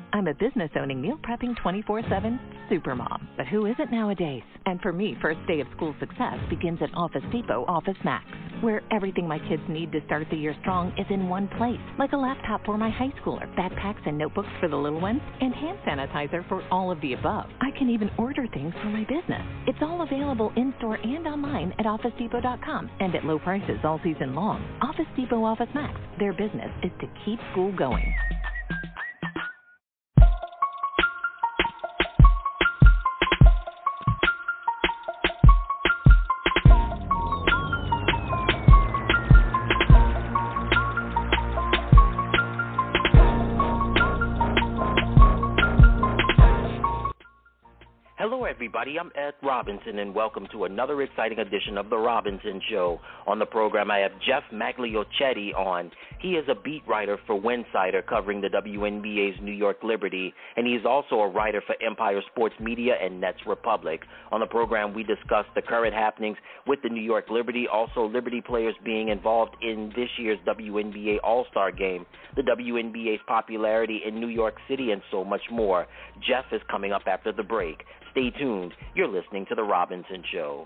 I'm a business-owning, meal prepping 24/7 supermom. But who isn't nowadays? And for me, first day of school success begins at Office Depot Office Max, where everything my kids need to start the year strong is in one place, like a laptop for my high schooler, backpacks and notebooks for the little ones, and hand sanitizer for all of the above. I can even order things for my business. It's all available in-store and online at OfficeDepot.com and at low prices all season long. Office Depot Office Max. Their business is to keep school going. Hello, everybody. I'm Ed Robinson, and welcome to another exciting edition of The Robinson Show. On the program, I have Jeff Magliochetti on. He is a beat writer for Winsider, covering the WNBA's New York Liberty, and he is also a writer for Empire Sports Media and Nets Republic. On the program, we discuss the current happenings with the New York Liberty, also Liberty players being involved in this year's WNBA All-Star Game, the WNBA's popularity in New York City, and so much more. Jeff is coming up after the break. Stay tuned. You're listening to The Robinson Show.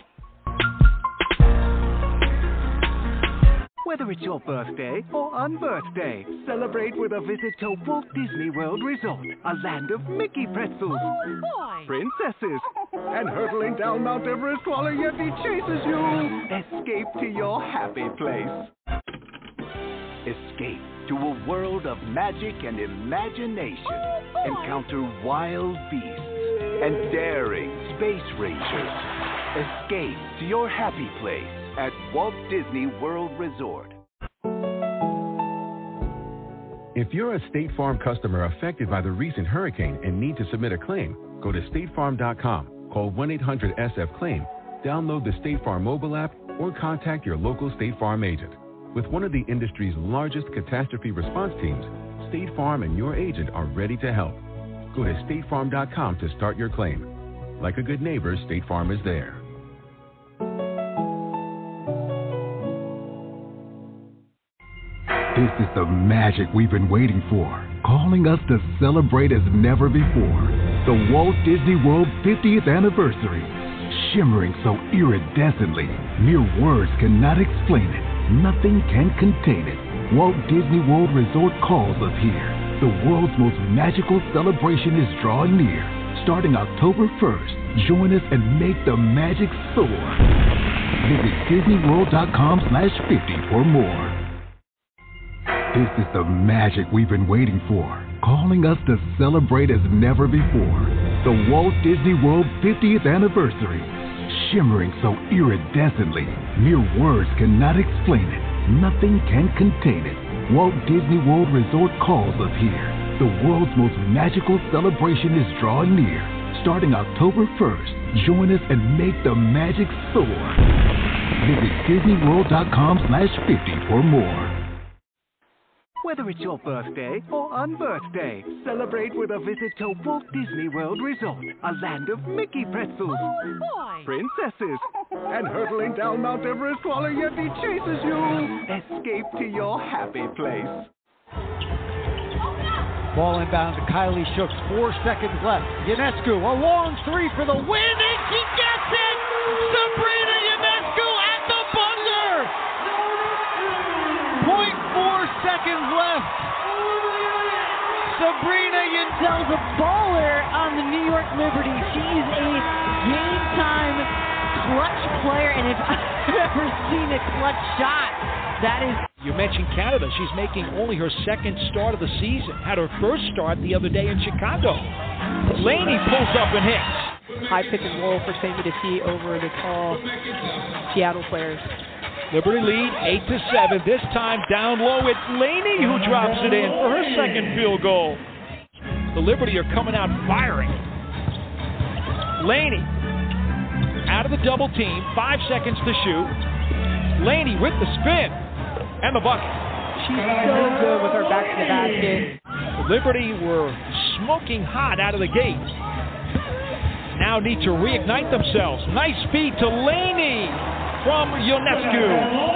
Whether it's your birthday or unbirthday, celebrate with a visit to Walt Disney World Resort, a land of Mickey pretzels, princesses, and hurtling down Mount Everest while a Yeti chases you. Escape to your happy place. Escape to a world of magic and imagination. Encounter wild beasts and daring space rangers. Escape to your happy place at Walt Disney World Resort. If you're a State Farm customer affected by the recent hurricane and need to submit a claim, go to statefarm.com, call 1-800-SF-CLAIM, download the State Farm mobile app, or contact your local State Farm agent. With one of the industry's largest catastrophe response teams, State Farm and your agent are ready to help. Go to statefarm.com to start your claim. Like a good neighbor, State Farm is there. This is the magic we've been waiting for, calling us to celebrate as never before. The Walt Disney World 50th anniversary, shimmering so iridescently, mere words cannot explain it. Nothing can contain it. Walt Disney World Resort calls us here. The world's most magical celebration is drawing near. Starting October 1st, join us and make the magic soar. Visit DisneyWorld.com/50 for more. This is the magic we've been waiting for, calling us to celebrate as never before. The Walt Disney World 50th anniversary, shimmering so iridescently, mere words cannot explain it. Nothing can contain it. Walt Disney World Resort calls us here. The world's most magical celebration is drawing near. Starting October 1st, join us and make the magic soar. Visit DisneyWorld.com/50 for more. Whether it's your birthday or unbirthday, celebrate with a visit to Walt Disney World Resort, a land of Mickey pretzels, princesses, and hurtling down Mount Everest while a Yeti chases you. Escape to your happy place. Ball inbound to Kylie Shooks, 4 seconds left. Ionescu, a long three for the win, and she gets it! Sabrina Ionescu at the buzzer! 0.4 seconds left. Sabrina Ionescu's a baller on the New York Liberty. She's a game-time clutch player, and if I've ever seen a clutch shot, that is... You mentioned Canada. She's making only her second start of the season. Had her first start the other day in Chicago. Laney pulls up and hits. High pick and roll for St. Medici over the tall Seattle players. Liberty lead 8-7. This time down low, it's Laney who drops it in for her second field goal. The Liberty are coming out firing. Laney out of the double team, 5 seconds to shoot. Laney with the spin and the bucket. She's so good with her back to the basket. The Liberty were smoking hot out of the gate. Now need to reignite themselves. Nice feed to Laney from Ionescu.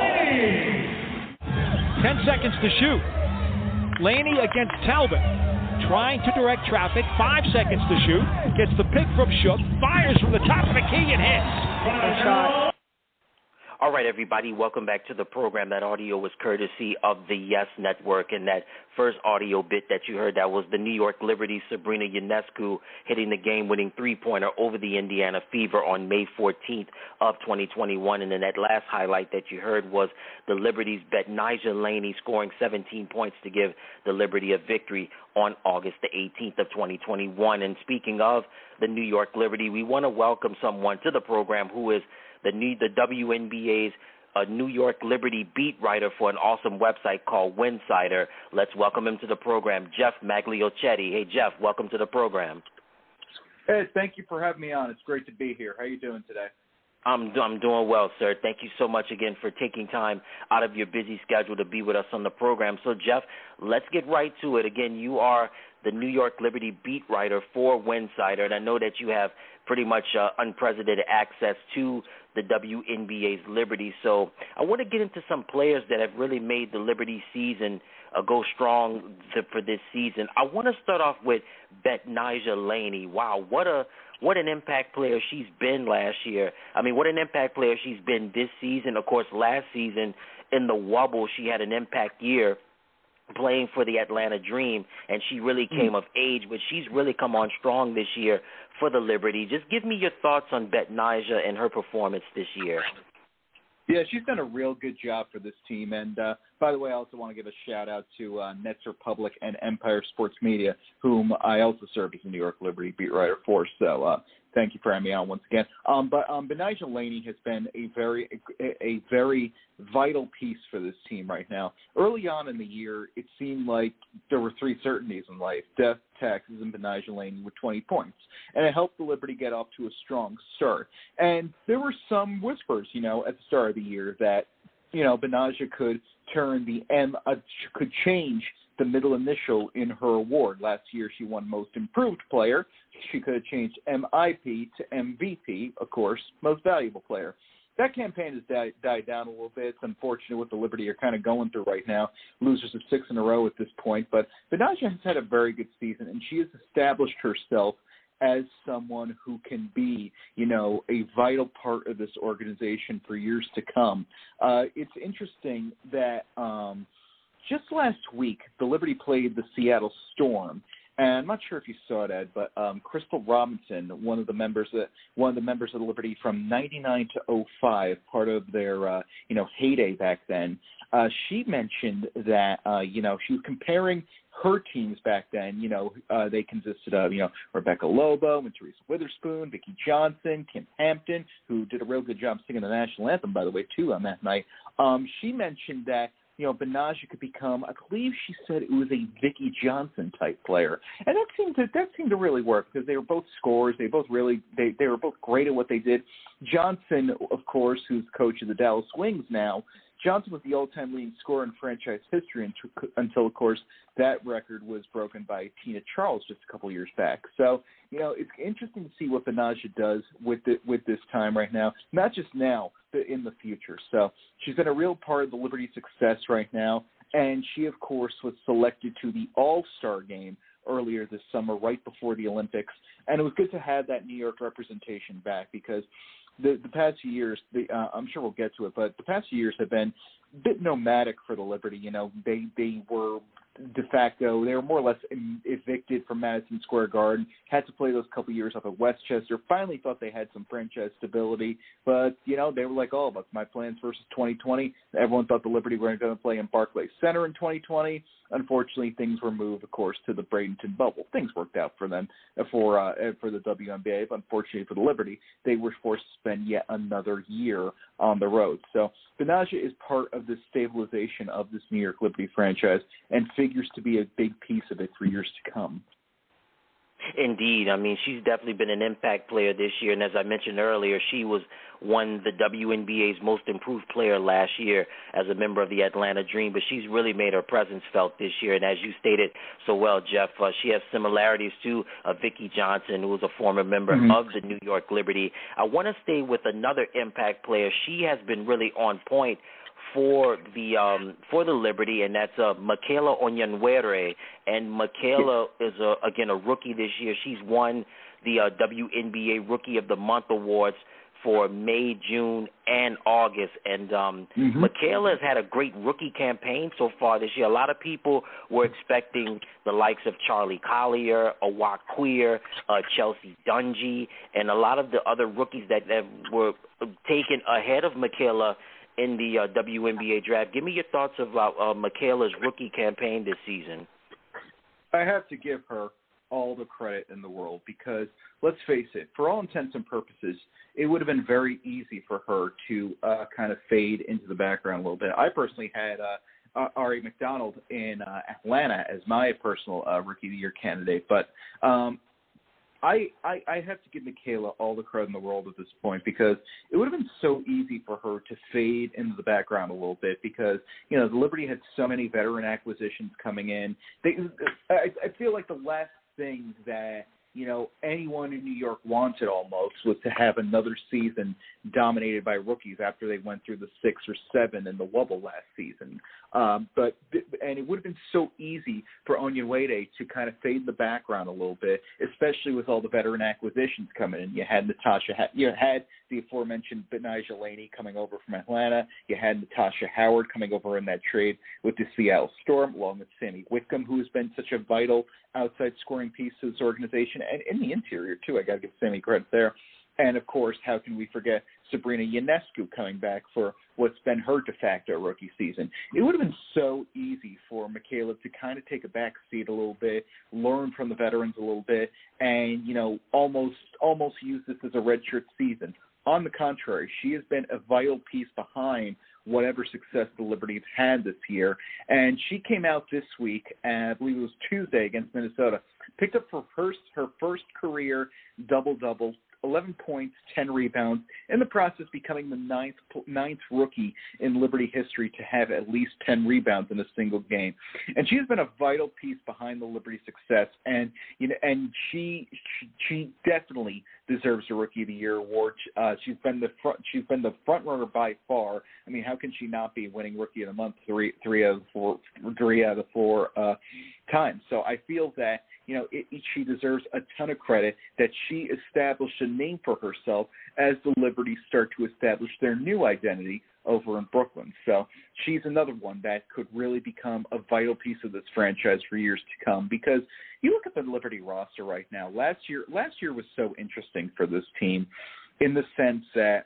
10 seconds to shoot. Laney against Talbot. trying to direct traffic, 5 seconds to shoot, gets the pick from Shook, fires from the top of the key and hits. Nice shot. All right, everybody, welcome back to the program. That audio was courtesy of the Yes Network, and that first audio bit that you heard, that was the New York Liberty Sabrina Ionescu hitting the game-winning three-pointer over the Indiana Fever on May 14th of 2021, and then that last highlight that you heard was the Liberty's Betnijah Laney scoring 17 points to give the Liberty a victory on August the 18th of 2021. And speaking of the New York Liberty, we want to welcome someone to the program who is the WNBA's New York Liberty beat writer for an awesome website called Winsider. Let's welcome him to the program, Jeff Magliochetti. Hey, Jeff, welcome to the program. Hey, thank you for having me on. It's great to be here. How are you doing today? I'm doing well, sir. Thank you so much again for taking time out of your busy schedule to be with us on the program. So, Jeff, let's get right to it. Again, you are the New York Liberty beat writer for Winsider, and I know that you have pretty much unprecedented access to the WNBA's Liberty. So I want to get into some players that have really made the Liberty season go strong for this season. I want to start off with Betnijah Laney. Wow, what an impact player she's been last year. I mean, what an impact player she's been this season. Of course, last season in the Wubble, she had an impact year playing for the Atlanta Dream, and she really came of age, but she's really come on strong this year for the Liberty. Just give me your thoughts on Betnijah and her performance this year. Yeah, she's done a real good job for this team. And, by the way, I also want to give a shout-out to Nets Republic and Empire Sports Media, whom I also serve as a New York Liberty beat writer for. So thank you for having me on once again. But Betnijah Laney has been a very vital piece for this team right now. Early on in the year, it seemed like there were three certainties in life: death, taxes, and Betnijah Laney with 20 points. And it helped the Liberty get off to a strong start. And there were some whispers, at the start of the year that, Betnijah could turn could change the middle initial in her award. Last year, she won Most Improved Player. She could have changed MIP to MVP, of course, Most Valuable Player. That campaign has died down a little bit. It's unfortunate what the Liberty are kind of going through right now. Losers of 6 in a row at this point. But Betnijah has had a very good season, and she has established herself as someone who can be, a vital part of this organization for years to come. It's interesting that just last week, the Liberty played the Seattle Storm. And I'm not sure if you saw it, Ed, but Crystal Robinson, one of the members of the Liberty from '99 to '05, part of their heyday back then, she mentioned that she was comparing her teams back then. They consisted of Rebecca Lobo and Teresa Witherspoon, Vicki Johnson, Kim Hampton, who did a real good job singing the national anthem, by the way, too, on that night. She mentioned that Betnijah could become, I believe she said it was a Vicki Johnson type player. And that seemed to really work because they were both scorers. They were both great at what they did. Johnson, of course, who's coach of the Dallas Wings now, Johnson was the all-time leading scorer in franchise history until, of course, that record was broken by Tina Charles just a couple years back. So, it's interesting to see what Betnijah does with this time right now, not just now, but in the future. So she's been a real part of the Liberty success right now, and she, of course, was selected to the All-Star game earlier this summer, right before the Olympics, and it was good to have that New York representation back because the past few years, I'm sure we'll get to it, but the past few years have been a bit nomadic for the Liberty. They were de facto, they were more or less evicted from Madison Square Garden, had to play those couple years up at Westchester, finally thought they had some franchise stability, but, they were like all of us, my plans versus 2020. Everyone thought the Liberty were going to play in Barclays Center in 2020. Unfortunately, things were moved, of course, to the Bradenton bubble. Things worked out for them for the WNBA, but unfortunately for the Liberty, they were forced to spend yet another year on the road. So Betnijah is part of the stabilization of this New York Liberty franchise and figures to be a big piece of it for years to come. Indeed. I mean, she's definitely been an impact player this year, and as I mentioned earlier, she won the WNBA's Most Improved Player last year as a member of the Atlanta Dream, but she's really made her presence felt this year, and as you stated so well, Jeff, she has similarities to Vicki Johnson, who was a former member of the New York Liberty. I want to stay with another impact player. She has been really on point for the Liberty, and that's Michaela Onyenwere. And Michaela is again a rookie this year. She's won the WNBA Rookie of the Month awards for May, June, and August. And Michaela has had a great rookie campaign so far this year. A lot of people were expecting the likes of Charlie Collier, Awak Queer, Chelsea Dungy, and a lot of the other rookies that were taken ahead of Michaela in the WNBA draft. Give me your thoughts about Michaela's rookie campaign this season. I have to give her all the credit in the world because, let's face it, for all intents and purposes, it would have been very easy for her to kind of fade into the background a little bit. I personally had Ari McDonald in Atlanta as my personal Rookie of the Year candidate, but I have to give Michaela all the credit in the world at this point because it would have been so easy for her to fade into the background a little bit because, you know, the Liberty had so many veteran acquisitions coming in. I feel like the last thing that, you know, anyone in New York wanted almost was to have another season dominated by rookies after they went through the 6 or 7 in the wobble last season. And it would have been so easy for Onyenwere to kind of fade in the background a little bit, especially with all the veteran acquisitions coming in. You had you had the aforementioned Betnijah Laney coming over from Atlanta. You had Natasha Howard coming over in that trade with the Seattle Storm, along with Sammy Whitcomb, who has been such a vital outside scoring piece to this organization, and in the interior, too. I got to give Sammy credit there. And, of course, how can we forget Sabrina Ionescu coming back for what's been her de facto rookie season? It would have been so easy for Michaela to kind of take a back seat a little bit, learn from the veterans a little bit, and, you know, almost use this as a redshirt season. On the contrary, she has been a vital piece behind whatever success the Liberty have had this year. And she came out this week, and I believe it was Tuesday against Minnesota, picked up her first career double-double, 11 points, 10 rebounds, in the process becoming the ninth rookie in Liberty history to have at least 10 rebounds in a single game. And she has been a vital piece behind the Liberty success, and you know, and she definitely deserves a Rookie of the Year award. She's been the front runner by far. I mean, how can she not be winning Rookie of the Month three out of four times? So I feel that, you know, she deserves a ton of credit that she established a name for herself as the Liberty start to establish their new identity over in Brooklyn. So she's another one that could really become a vital piece of this franchise for years to come, because you look at the Liberty roster right now. Last year was so interesting for this team in the sense that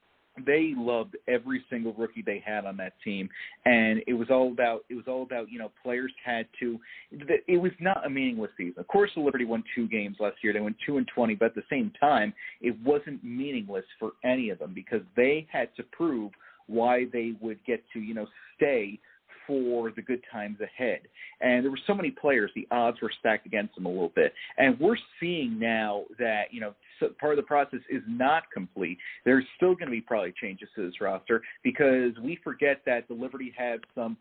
they loved every single rookie they had on that team, and it was all about you know, players had to. It was not a meaningless season. Of course, the Liberty won 2 games last year. They went 2-20, but at the same time, it wasn't meaningless for any of them because they had to prove why they would get to, you know, stay for the good times ahead. And there were so many players, the odds were stacked against them a little bit. And we're seeing now that, you know, so part of the process is not complete. There's still going to be probably changes to this roster because we forget that the Liberty have some,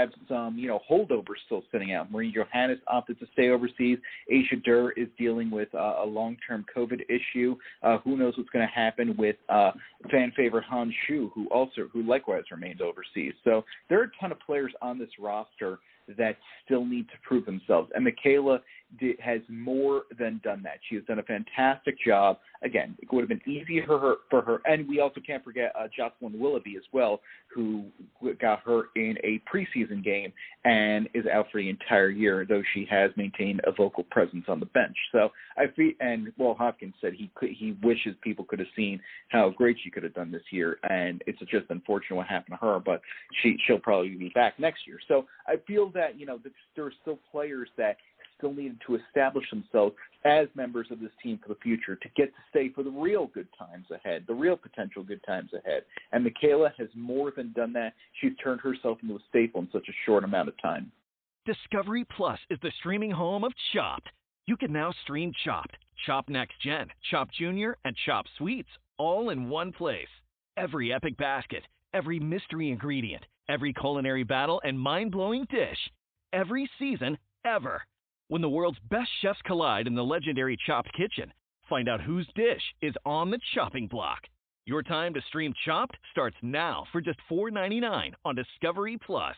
you know, holdovers still sitting out. Marie Johannes opted to stay overseas. Aisha Durr is dealing with a long-term COVID issue. Who knows what's going to happen with fan favorite Han Shu, who likewise remained overseas. So there are a ton of players on this roster that still need to prove themselves. And Michaela has more than done that. She has done a fantastic job. Again, it would have been easy for her. And we also can't forget Jocelyn Willoughby as well, who got hurt in a preseason game and is out for the entire year, though she has maintained a vocal presence on the bench. So I feel, and Will Hopkins said he wishes people could have seen how great she could have done this year, and it's just unfortunate what happened to her, but she'll probably be back next year. So I feel that, you know, there are still players that still needed to establish themselves as members of this team for the future to get to stay for the real good times ahead, the real potential good times ahead. And Michaela has more than done that. She's turned herself into a staple in such a short amount of time. Discovery Plus is the streaming home of Chopped. You can now stream Chopped, Chopped Next Gen, Chopped Junior, and Chopped Sweets all in one place. Every epic basket, every mystery ingredient, every culinary battle and mind-blowing dish. Every season, ever. When the world's best chefs collide in the legendary Chopped Kitchen, find out whose dish is on the chopping block. Your time to stream Chopped starts now for just $4.99 on Discovery Plus.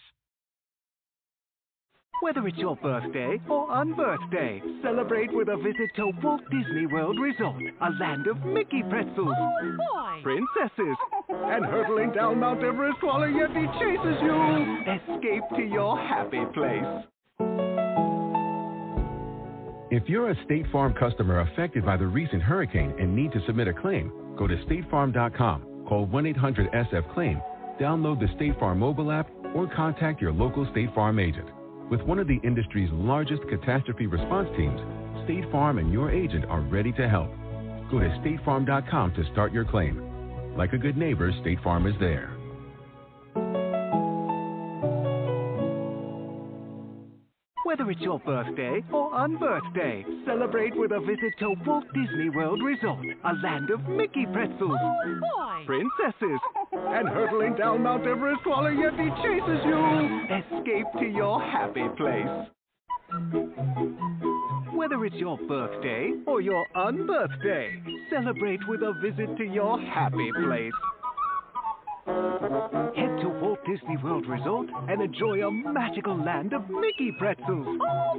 Whether it's your birthday or unbirthday, celebrate with a visit to Walt Disney World Resort, a land of Mickey pretzels, princesses, and hurtling down Mount Everest while a Yeti chases you. Escape to your happy place. If you're a State Farm customer affected by the recent hurricane and need to submit a claim, go to statefarm.com, call 1-800-SF-CLAIM, download the State Farm mobile app, or contact your local State Farm agent. With one of the industry's largest catastrophe response teams, State Farm and your agent are ready to help. Go to statefarm.com to start your claim. Like a good neighbor, State Farm is there. Whether it's your birthday or unbirthday, celebrate with a visit to Walt Disney World Resort, a land of Mickey pretzels, princesses, and hurtling down Mount Everest while a Yeti chases you. Escape to your happy place. Whether it's your birthday or your unbirthday, celebrate with a visit to your happy place. Head to Walt Disney World Resort and enjoy a magical land of Mickey pretzels,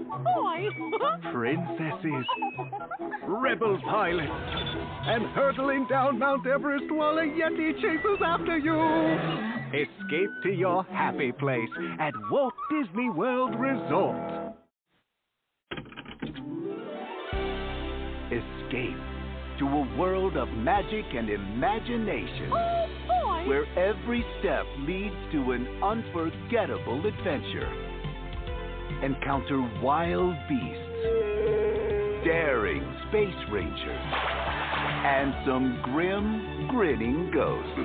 princesses, rebel pilots, and hurtling down Mount Everest while a Yeti chases after you. Escape to your happy place at Walt Disney World Resort. Escape to a world of magic and imagination, where every step leads to an unforgettable adventure. Encounter wild beasts, daring space rangers, and some grim, grinning ghosts.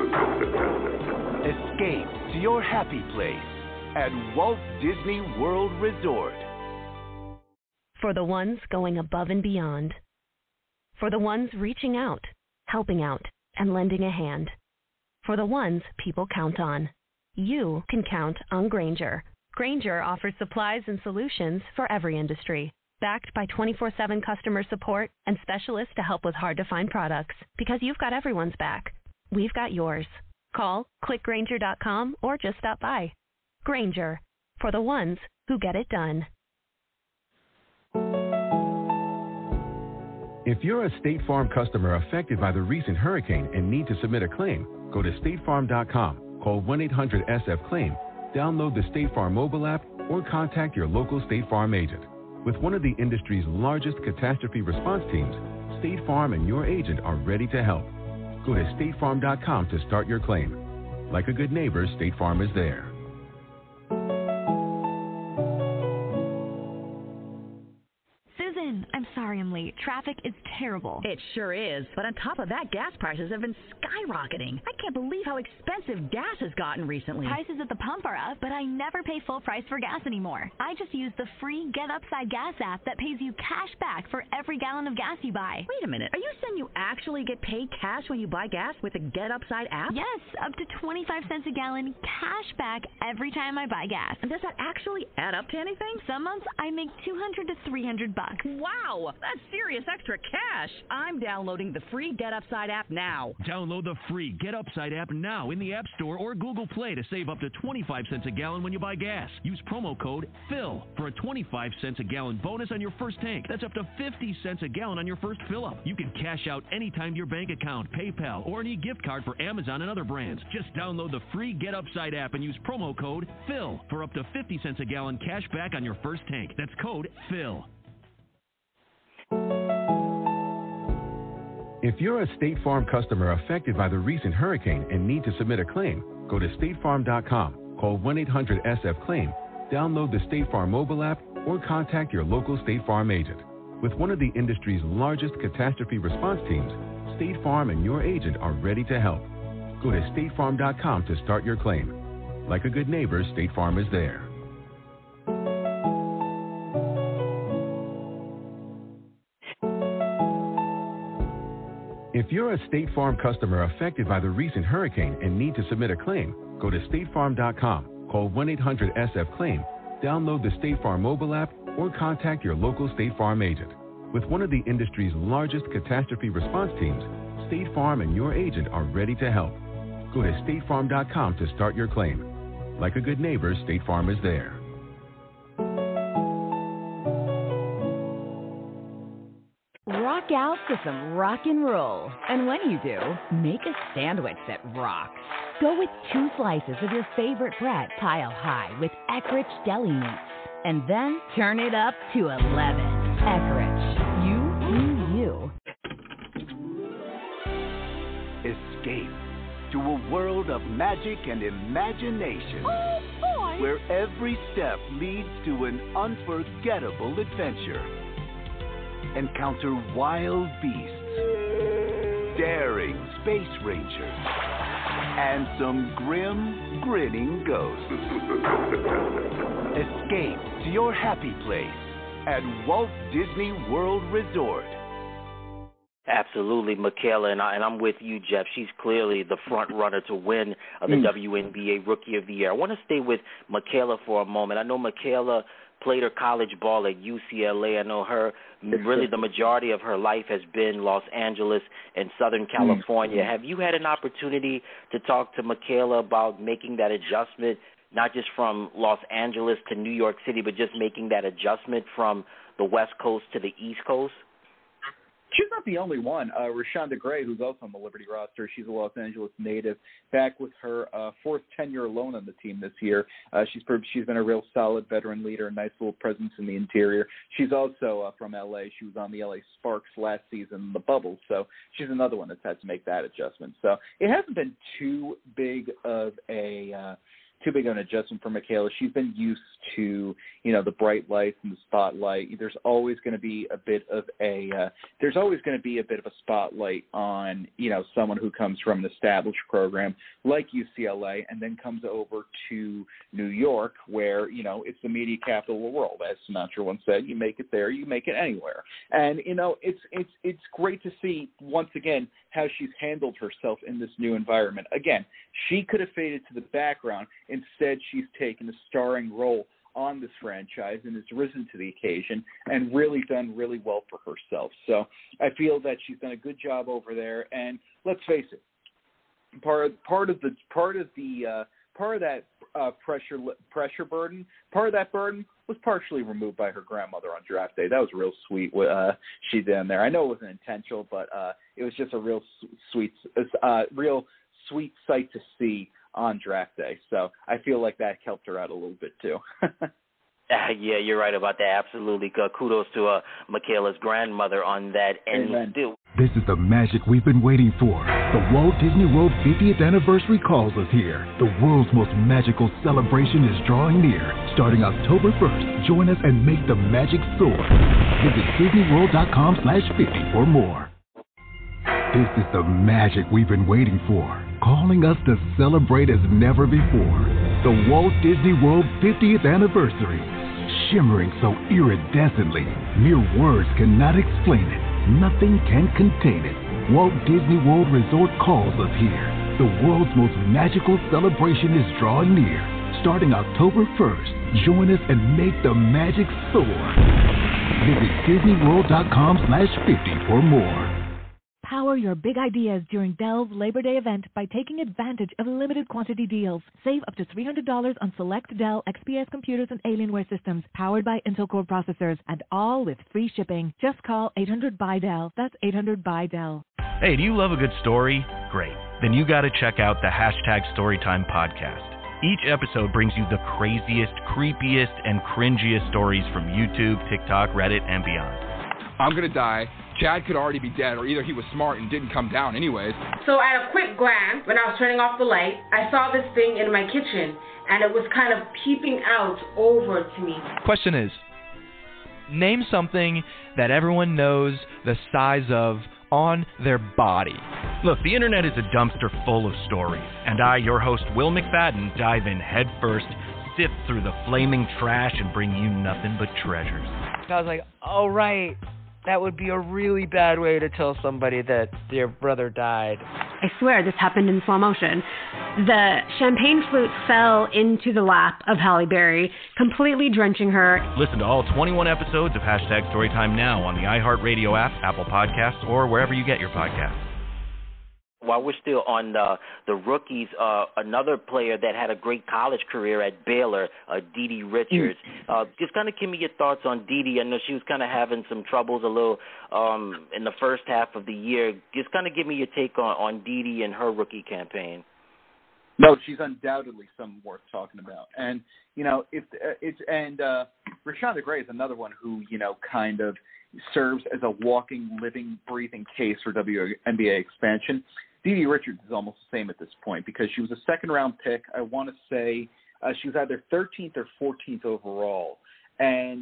Escape to your happy place at Walt Disney World Resort. For the ones going above and beyond. For the ones reaching out, helping out, and lending a hand. For the ones people count on. You can count on Grainger. Grainger offers supplies and solutions for every industry. Backed by 24/7 customer support and specialists to help with hard-to-find products. Because you've got everyone's back. We've got yours. Call, click Grainger.com, or just stop by. Grainger. For the ones who get it done. If you're a State Farm customer affected by the recent hurricane and need to submit a claim, go to statefarm.com, call 1-800-SF-CLAIM, download the State Farm mobile app, or contact your local State Farm agent. With one of the industry's largest catastrophe response teams, State Farm and your agent are ready to help. Go to statefarm.com to start your claim. Like a good neighbor, State Farm is there. I'm sorry I'm late. Traffic is terrible. It sure is. But on top of that, gas prices have been skyrocketing. I can't believe how expensive gas has gotten recently. Prices at the pump are up, but I never pay full price for gas anymore. I just use the free Get Upside Gas app that pays you cash back for every gallon of gas you buy. Wait a minute. Are you saying you actually get paid cash when you buy gas with the Get Upside app? Yes, up to 25 cents a gallon cash back every time I buy gas. And does that actually add up to anything? Some months I make $200 to $300. Wow, that's serious extra cash. I'm downloading the free Get Upside app now. Download the free Get Upside app now in the App Store or Google Play to save up to 25 cents a gallon when you buy gas. Use promo code PHIL for a 25 cents a gallon bonus on your first tank. That's up to 50 cents a gallon on your first fill-up. You can cash out anytime to your bank account, PayPal, or any gift card for Amazon and other brands. Just download the free Get Upside app and use promo code PHIL for up to 50 cents a gallon cash back on your first tank. That's code PHIL. If you're a State Farm customer affected by the recent hurricane and need to submit a claim, go to statefarm.com, call 1-800-SF-CLAIM, download the State Farm mobile app, or contact your local State Farm agent. With one of the industry's largest catastrophe response teams, State Farm and your agent are ready to help. Go to statefarm.com to start your claim. Like a good neighbor, State Farm is there. If you're a State Farm customer affected by the recent hurricane and need to submit a claim, go to statefarm.com, call 1-800-SF-CLAIM, download the State Farm mobile app, or contact your local State Farm agent. With one of the industry's largest catastrophe response teams, State Farm and your agent are ready to help. Go to statefarm.com to start your claim. Like a good neighbor, State Farm is there. Rock out to some rock and roll. And when you do, make a sandwich that rocks. Go with 2 slices of your favorite bread, pile high with Eckrich deli meats. And then turn it up to 11. Eckrich, you. Escape to a world of magic and imagination. Oh, boy! Where every step leads to an unforgettable adventure. Encounter wild beasts, daring space rangers, and some grim, grinning ghosts. Escape to your happy place at Walt Disney World Resort. Absolutely, Michaela, and I'm with you, Jeff. She's clearly the front runner to win the WNBA Rookie of the Year. I want to stay with Michaela for a moment. I know Michaela played her college ball at UCLA. I know really the majority of her life has been Los Angeles and Southern California. Have you had an opportunity to talk to Michaela about making that adjustment, not just from Los Angeles to New York City, but just making that adjustment from the West Coast to the East Coast? She's not the only one. Rashonda Gray, who's also on the Liberty roster, she's a Los Angeles native, back with her 4th tenure alone on the team this year. She's been a real solid veteran leader, a nice little presence in the interior. She's also from L.A. She was on the L.A. Sparks last season, the Bubbles, so she's another one that's had to make that adjustment. So it hasn't been too big of an adjustment for Michaela. She's been used to, the bright lights and the spotlight. There's always going to be a bit of a spotlight on, someone who comes from an established program like UCLA and then comes over to New York where, it's the media capital of the world. As Sinatra once said, you make it there, you make it anywhere. And, it's great to see once again how she's handled herself in this new environment. Again, she could have faded to the background. Instead, she's taken a starring role on this franchise and has risen to the occasion and really done really well for herself. So I feel that she's done a good job over there. And let's face it, part of that pressure burden was partially removed by her grandmother on draft day. That was real sweet. She did in there. I know it wasn't intentional, but it was just a real sweet sight to see on draft day. So I feel like that helped her out a little bit too. Yeah, you're right about that. Absolutely. Kudos to Michaela's grandmother on that. And still, this is the magic we've been waiting for. The Walt Disney World 50th anniversary calls us here. The world's most magical celebration is drawing near. Starting October 1st, join us and make the magic soar. Visit DisneyWorld.com/50 for more. This is the magic we've been waiting for, calling us to celebrate as never before. The Walt Disney World 50th anniversary, shimmering so iridescently, mere words cannot explain it. Nothing can contain it. Walt Disney World Resort calls us here. The world's most magical celebration is drawing near. Starting October 1st, join us and make the magic soar. Visit DisneyWorld.com/50 for more. Power your big ideas during Dell's Labor Day event by taking advantage of limited quantity deals. Save up to $300 on select Dell XPS computers and Alienware systems powered by Intel Core processors, and all with free shipping. Just call 800-BUY-DELL. That's 800-BUY-DELL. Hey, do you love a good story? Great. Then you got to check out the #Storytime podcast. Each episode brings you the craziest, creepiest, and cringiest stories from YouTube, TikTok, Reddit, and beyond. I'm going to die. Chad could already be dead, or either he was smart and didn't come down anyways. So at a quick glance, when I was turning off the light, I saw this thing in my kitchen, and it was kind of peeping out over to me. Question is, name something that everyone knows the size of on their body. Look, the internet is a dumpster full of stories, and I, your host, Will McFadden, dive in head first, sift through the flaming trash, and bring you nothing but treasures. I was like, oh, right. That would be a really bad way to tell somebody that their brother died. I swear this happened in slow motion. The champagne flute fell into the lap of Halle Berry, completely drenching her. Listen to all 21 episodes of #Storytime now on the iHeartRadio app, Apple Podcasts, or wherever you get your podcasts. while we're still on the rookies, another player that had a great college career at Baylor, DiDi Richards. Just kind of give me your thoughts on DiDi. I know she was kind of having some troubles a little in the first half of the year. Just kind of give me your take on DiDi and her rookie campaign. No, she's undoubtedly someone worth talking about. And, Rashonda Gray is another one who, kind of serves as a walking, living, breathing case for WNBA expansion. DiDi Richards is almost the same at this point because she was a second-round pick. I want to say she was either 13th or 14th overall. And,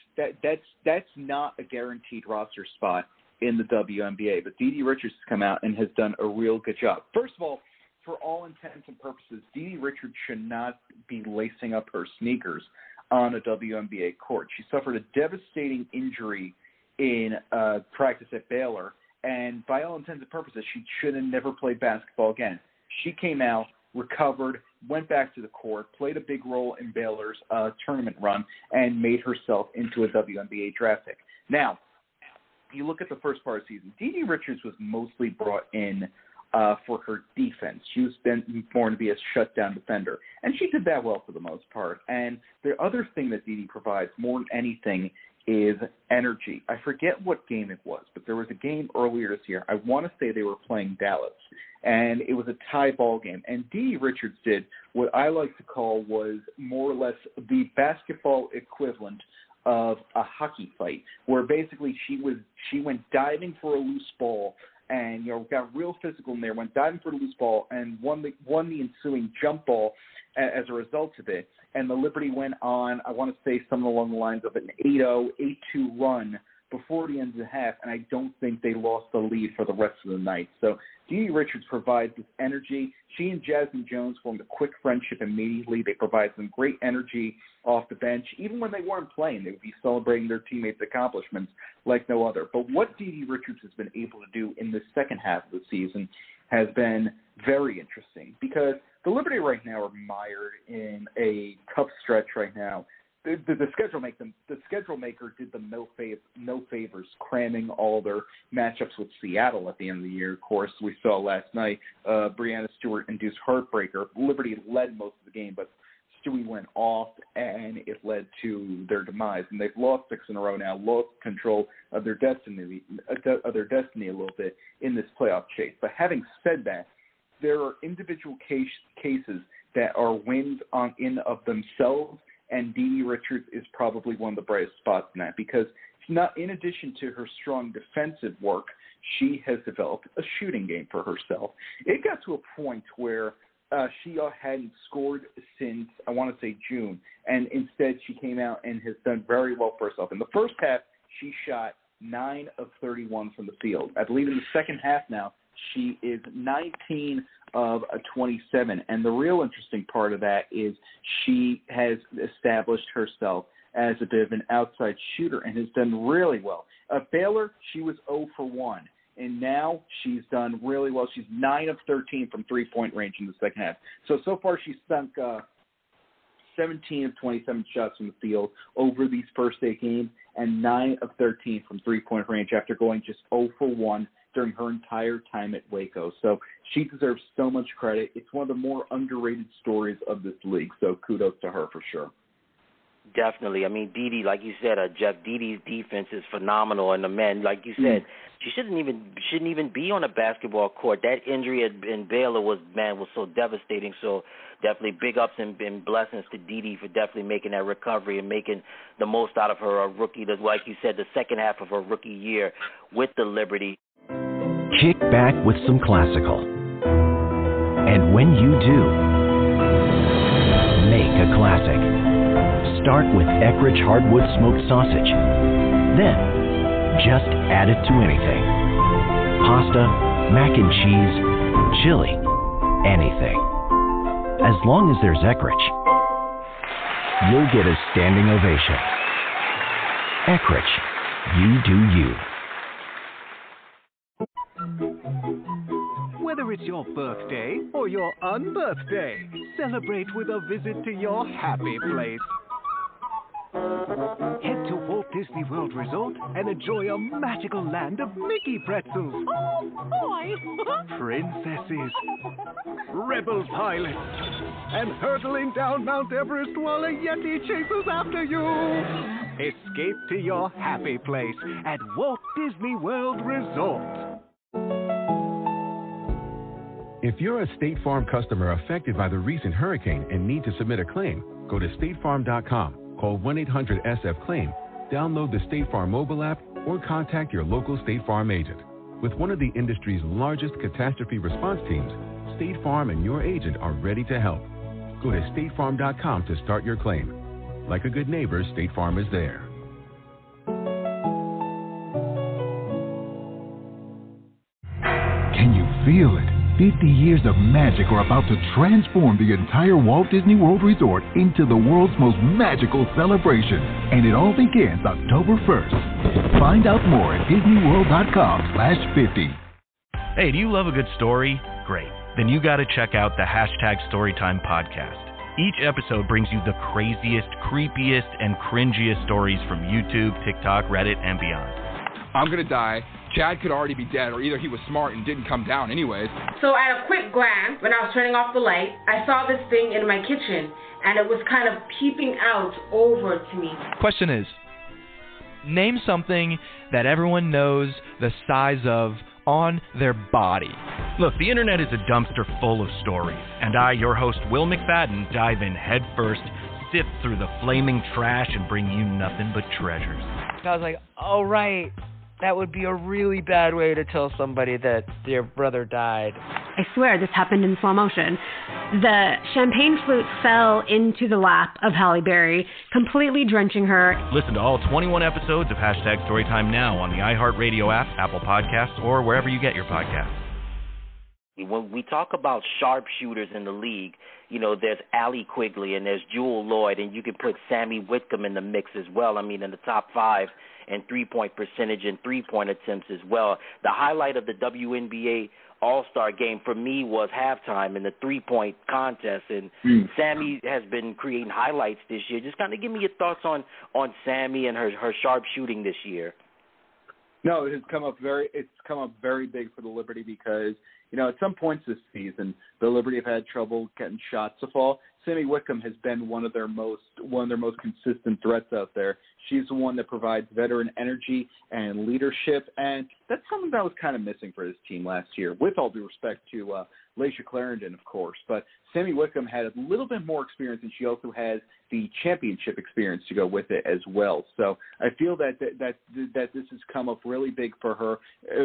that's not a guaranteed roster spot in the WNBA. But DiDi Richards has come out and has done a real good job. First of all, for all intents and purposes, DiDi Richards should not be lacing up her sneakers on a WNBA court. She suffered a devastating injury in practice at Baylor, and by all intents and purposes, she should have never played basketball again. She came out, recovered, went back to the court, played a big role in Baylor's tournament run, and made herself into a WNBA draft pick. Now, you look at the first part of the season, DiDi Richards was mostly brought in for her defense. She was born to be a shutdown defender, and she did that well for the most part. And the other thing that DiDi provides more than anything is energy. I forget what game it was, but there was a game earlier this year. I want to say they were playing Dallas, and it was a tie ball game. And DiDi Richards did what I like to call was more or less the basketball equivalent of a hockey fight, where basically she went diving for a loose ball and got real physical in there, went diving for the loose ball, and won the ensuing jump ball as a result of it. And the Liberty went on, I want to say something along the lines of an 8-0, 8-2 run before the end of the half, and I don't think they lost the lead for the rest of the night. So DiDi Richards provides this energy. She and Jasmine Jones formed a quick friendship immediately. They provide some great energy off the bench. Even when they weren't playing, they would be celebrating their teammates' accomplishments like no other. But what DiDi Richards has been able to do in the second half of the season has been very interesting because the Liberty right now are mired in a tough stretch right now. The schedule maker did them no favors, cramming all their matchups with Seattle at the end of the year. Of course, we saw last night Breanna Stewart-induced heartbreaker. Liberty led most of the game, but Stewie went off, and it led to their demise. And they've lost 6 in a row now, lost control of their destiny a little bit in this playoff chase. But having said that, there are individual cases that are wins in of themselves, and DiDi Richards is probably one of the brightest spots in that because in addition to her strong defensive work, she has developed a shooting game for herself. It got to a point where she hadn't scored since, I want to say, June, and instead she came out and has done very well for herself. In the first half, she shot 9 of 31 from the field. I believe in the second half now, she is 19 of 27. And the real interesting part of that is she has established herself as a bit of an outside shooter and has done really well. At Baylor, she was 0 for 1. And now she's done really well. She's 9 of 13 from three-point range in the second half. So far she's sunk 17 of 27 shots from the field over these first 8 games and 9 of 13 from three-point range after going just 0 for 1 during her entire time at Waco. So she deserves so much credit. It's one of the more underrated stories of this league, so kudos to her for sure. Definitely. I mean, DiDi, like you said, Jeff, DiDi's defense is phenomenal, and the men, like you said, she shouldn't even be on a basketball court. That injury in Baylor was so devastating. So definitely big ups and blessings to DiDi for definitely making that recovery and making the most out of her rookie, like you said, the second half of her rookie year with the Liberty. Kick back with some classical. And when you do, make a classic. Start with Eckrich Hardwood Smoked Sausage. Then, just add it to anything. Pasta, mac and cheese, chili, anything. As long as there's Eckrich, you'll get a standing ovation. Eckrich, you do you. Whether it's your birthday or your unbirthday, celebrate with a visit to your happy place. Head to Walt Disney World Resort and enjoy a magical land of Mickey pretzels. Oh, boy! Princesses, rebel pilots, and hurtling down Mount Everest while a Yeti chases after you. Escape to your happy place at Walt Disney World Resort. If you're a State Farm customer affected by the recent hurricane and need to submit a claim, go to statefarm.com, call 1-800-SF-CLAIM, download the State Farm mobile app, or contact your local State Farm agent. With one of the industry's largest catastrophe response teams, State Farm and your agent are ready to help. Go to statefarm.com to start your claim. Like a good neighbor, State Farm is there. Can you feel it? 50 years of magic are about to transform the entire Walt Disney World Resort into the world's most magical celebration. And it all begins October 1st. Find out more at disneyworld.com/50. Hey, do you love a good story? Great. Then you got to check out the #Storytime podcast. Each episode brings you the craziest, creepiest, and cringiest stories from YouTube, TikTok, Reddit, and beyond. I'm going to die. Chad could already be dead, or either he was smart and didn't come down anyways. So at a quick glance, when I was turning off the light, I saw this thing in my kitchen, and it was kind of peeping out over to me. Question is, name something that everyone knows the size of on their body. Look, the internet is a dumpster full of stories, and I, your host, Will McFadden, dive in head first, sift through the flaming trash, and bring you nothing but treasures. I was like, oh, right. That would be a really bad way to tell somebody that their brother died. I swear this happened in slow motion. The champagne flute fell into the lap of Halle Berry, completely drenching her. Listen to all 21 episodes of #Storytime now on the iHeartRadio app, Apple Podcasts, or wherever you get your podcasts. When we talk about sharpshooters in the league, you know, there's Allie Quigley and there's Jewel Lloyd, and you can put Sammy Whitcomb in the mix as well. I mean, in the top 5 in three-point percentage and three-point attempts as well. The highlight of the WNBA All-Star game for me was halftime in the three-point contest, and Sammy has been creating highlights this year. Just kind of give me your thoughts on Sammy and her sharp shooting this year. No, it's come up very big for the Liberty because, you know, at some points this season, the Liberty have had trouble getting shots to fall. Sammy Whitcomb has been one of their most consistent threats out there. She's the one that provides veteran energy and leadership, and that's something that was kind of missing for this team last year, with all due respect to Laisha Clarendon, of course. But Sammy Whitcomb had a little bit more experience, and she also has the championship experience to go with it as well. So I feel that this has come up really big for her,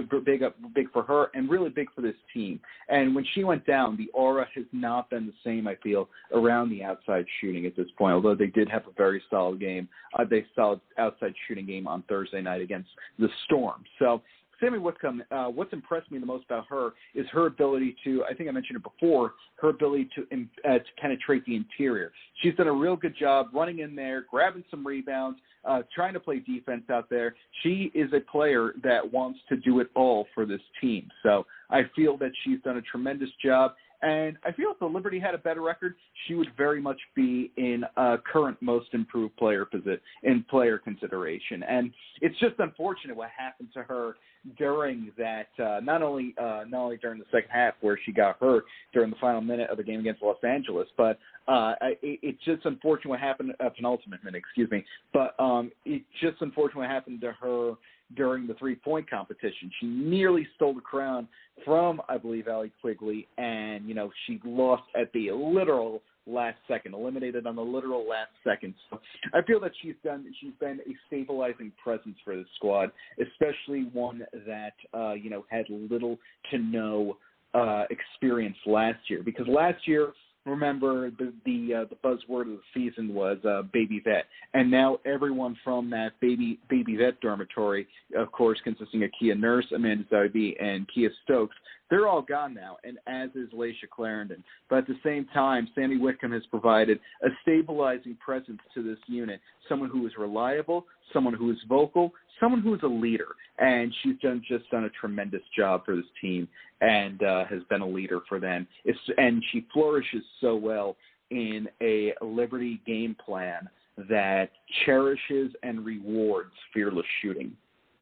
big for her, and really big for this team. And when she went down, the aura has not been the same, I feel, around the outside shooting at this point, although they did have a very solid game. Solid outside shooting game on Thursday night against the Storm. So Sammy Whitcomb, what's impressed me the most about her is her ability to, I think I mentioned it before, her ability to penetrate the interior. She's done a real good job running in there, grabbing some rebounds, trying to play defense out there. She is a player that wants to do it all for this team. So I feel that she's done a tremendous job. And I feel if the Liberty had a better record, she would very much be in current most improved player consideration. And it's just unfortunate what happened to her during that, not only during the second half where she got hurt during the final minute of the game against Los Angeles, but it's just unfortunate what happened, penultimate minute, excuse me. But it's just unfortunate what happened to her during the three-point competition. She nearly stole the crown from, I believe, Allie Quigley, and, you know, she lost at the literal last second, eliminated on the literal last second. So I feel that she's been a stabilizing presence for the squad, especially one that, you know, had little to no experience last year. Because last year, remember, the buzzword of the season was baby vet, and now everyone from that baby vet dormitory, of course, consisting of Kia Nurse, Amanda Zaidi, and Kia Stokes, they're all gone now, and as is Laisha Clarendon. But at the same time, Sammy Whitcomb has provided a stabilizing presence to this unit, someone who is reliable, someone who is vocal, someone who is a leader, and she's just done a tremendous job for this team and has been a leader for them. And she flourishes so well in a Liberty game plan that cherishes and rewards fearless shooting.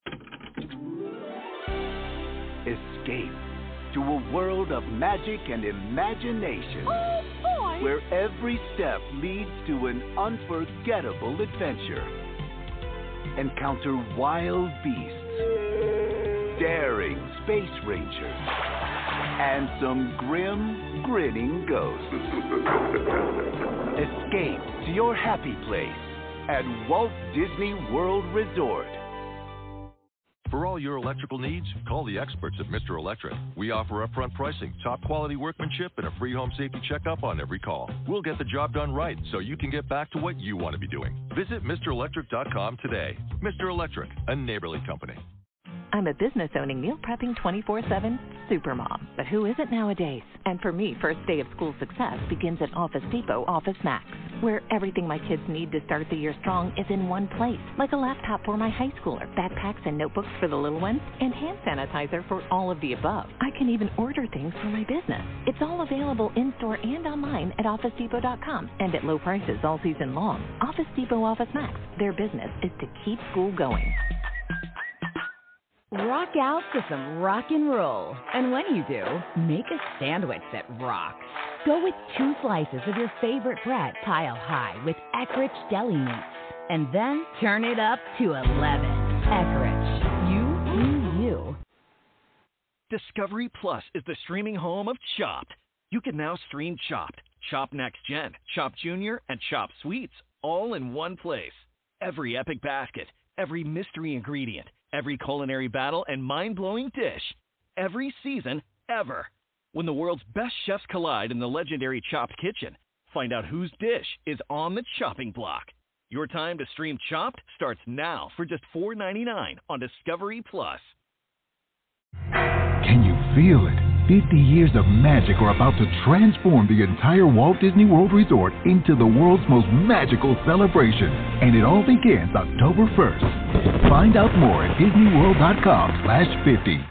Escape to a world of magic and imagination, where every step leads to an unforgettable adventure. Encounter wild beasts, daring space rangers, and some grim, grinning ghosts. Escape to your happy place at Walt Disney World Resort. For all your electrical needs, call the experts at Mr. Electric. We offer upfront pricing, top quality workmanship, and a free home safety checkup on every call. We'll get the job done right so you can get back to what you want to be doing. Visit MrElectric.com today. Mr. Electric, a neighborly company. I'm a business-owning, meal prepping 24/7 supermom. But who isn't nowadays? And for me, first day of school success begins at Office Depot Office Max, where everything my kids need to start the year strong is in one place, like a laptop for my high schooler, backpacks and notebooks for the little ones, and hand sanitizer for all of the above. I can even order things for my business. It's all available in-store and online at OfficeDepot.com and at low prices all season long. Office Depot Office Max, their business is to keep school going. Rock out to some rock and roll. And when you do, make a sandwich that rocks. Go with 2 slices of your favorite bread, pile high with Eckrich deli meats. And then turn it up to 11. Eckrich, you. Discovery Plus is the streaming home of Chopped. You can now stream Chopped, Chopped Next Gen, Chopped Junior, and Chopped Sweets all in one place. Every epic basket, every mystery ingredient, every culinary battle and mind-blowing dish. Every season, ever. When the world's best chefs collide in the legendary Chopped kitchen, find out whose dish is on the chopping block. Your time to stream Chopped starts now for just $4.99 on Discovery Plus. Can you feel it? 50 years of magic are about to transform the entire Walt Disney World Resort into the world's most magical celebration. And it all begins October 1st. Find out more at DisneyWorld.com/50.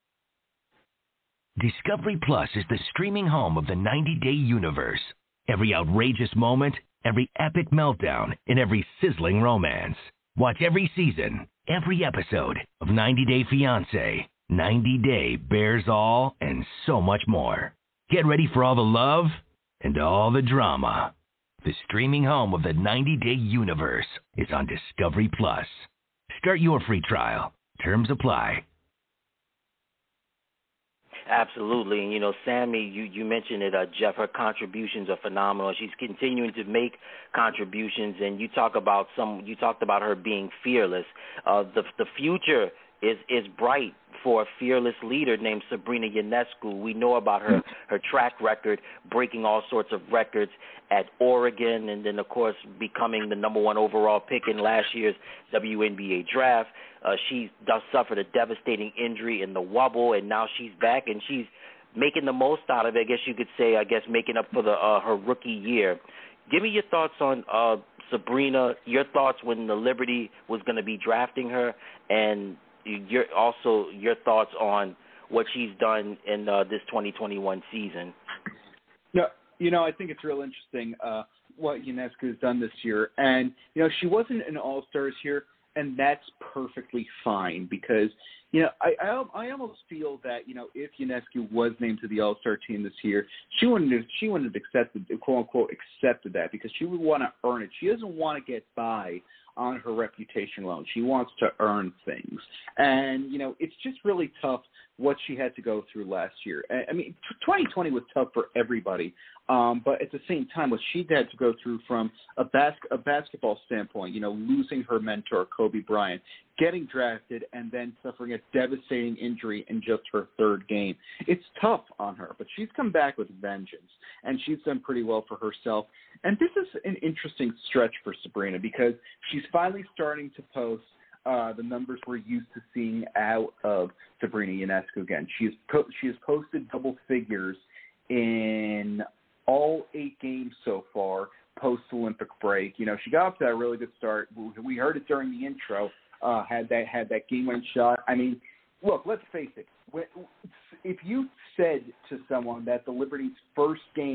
Discovery Plus is the streaming home of the 90-day universe. Every outrageous moment, every epic meltdown, and every sizzling romance. Watch every season, every episode of 90 Day Fiancé, 90 Day Bears All, and so much more. Get ready for all the love and all the drama. The streaming home of the 90-day universe is on Discovery Plus. Start your free trial. Terms apply. Absolutely. And, Sammy, you mentioned it, Jeff, her contributions are phenomenal. She's continuing to make contributions, and you talked about her being fearless. The future is bright for a fearless leader named Sabrina Ionescu. We know about her track record, breaking all sorts of records at Oregon, and then, of course, becoming the number 1 overall pick in last year's WNBA draft. She suffered a devastating injury in the wobble, and now she's back, and she's making the most out of it. I guess you could say, making up for her rookie year. Give me your thoughts on Sabrina, your thoughts when the Liberty was going to be drafting her, and your thoughts on what she's done in this 2021 season. I think it's real interesting what Ionescu has done this year. And, she wasn't an all-star this year, and that's perfectly fine because, I almost feel that, if Ionescu was named to the all-star team this year, she wouldn't have accepted, quote-unquote, accepted that because she would want to earn it. She doesn't want to get by on her reputation alone. She wants to earn things. And, it's just really tough what she had to go through last year. I mean, 2020 was tough for everybody. But at the same time, what she had to go through from a basketball standpoint, losing her mentor, Kobe Bryant, getting drafted, and then suffering a devastating injury in just her 3rd game. It's tough on her, but she's come back with vengeance, and she's done pretty well for herself. And this is an interesting stretch for Sabrina because she's finally starting to post the numbers we're used to seeing out of Sabrina Ionescu again. She has posted double figures in all 8 games so far post-Olympic break. She got off to that really good start. We heard it during the intro. Had that game-winning shot. I mean, look, let's face it. If you said to someone that the Liberty's first game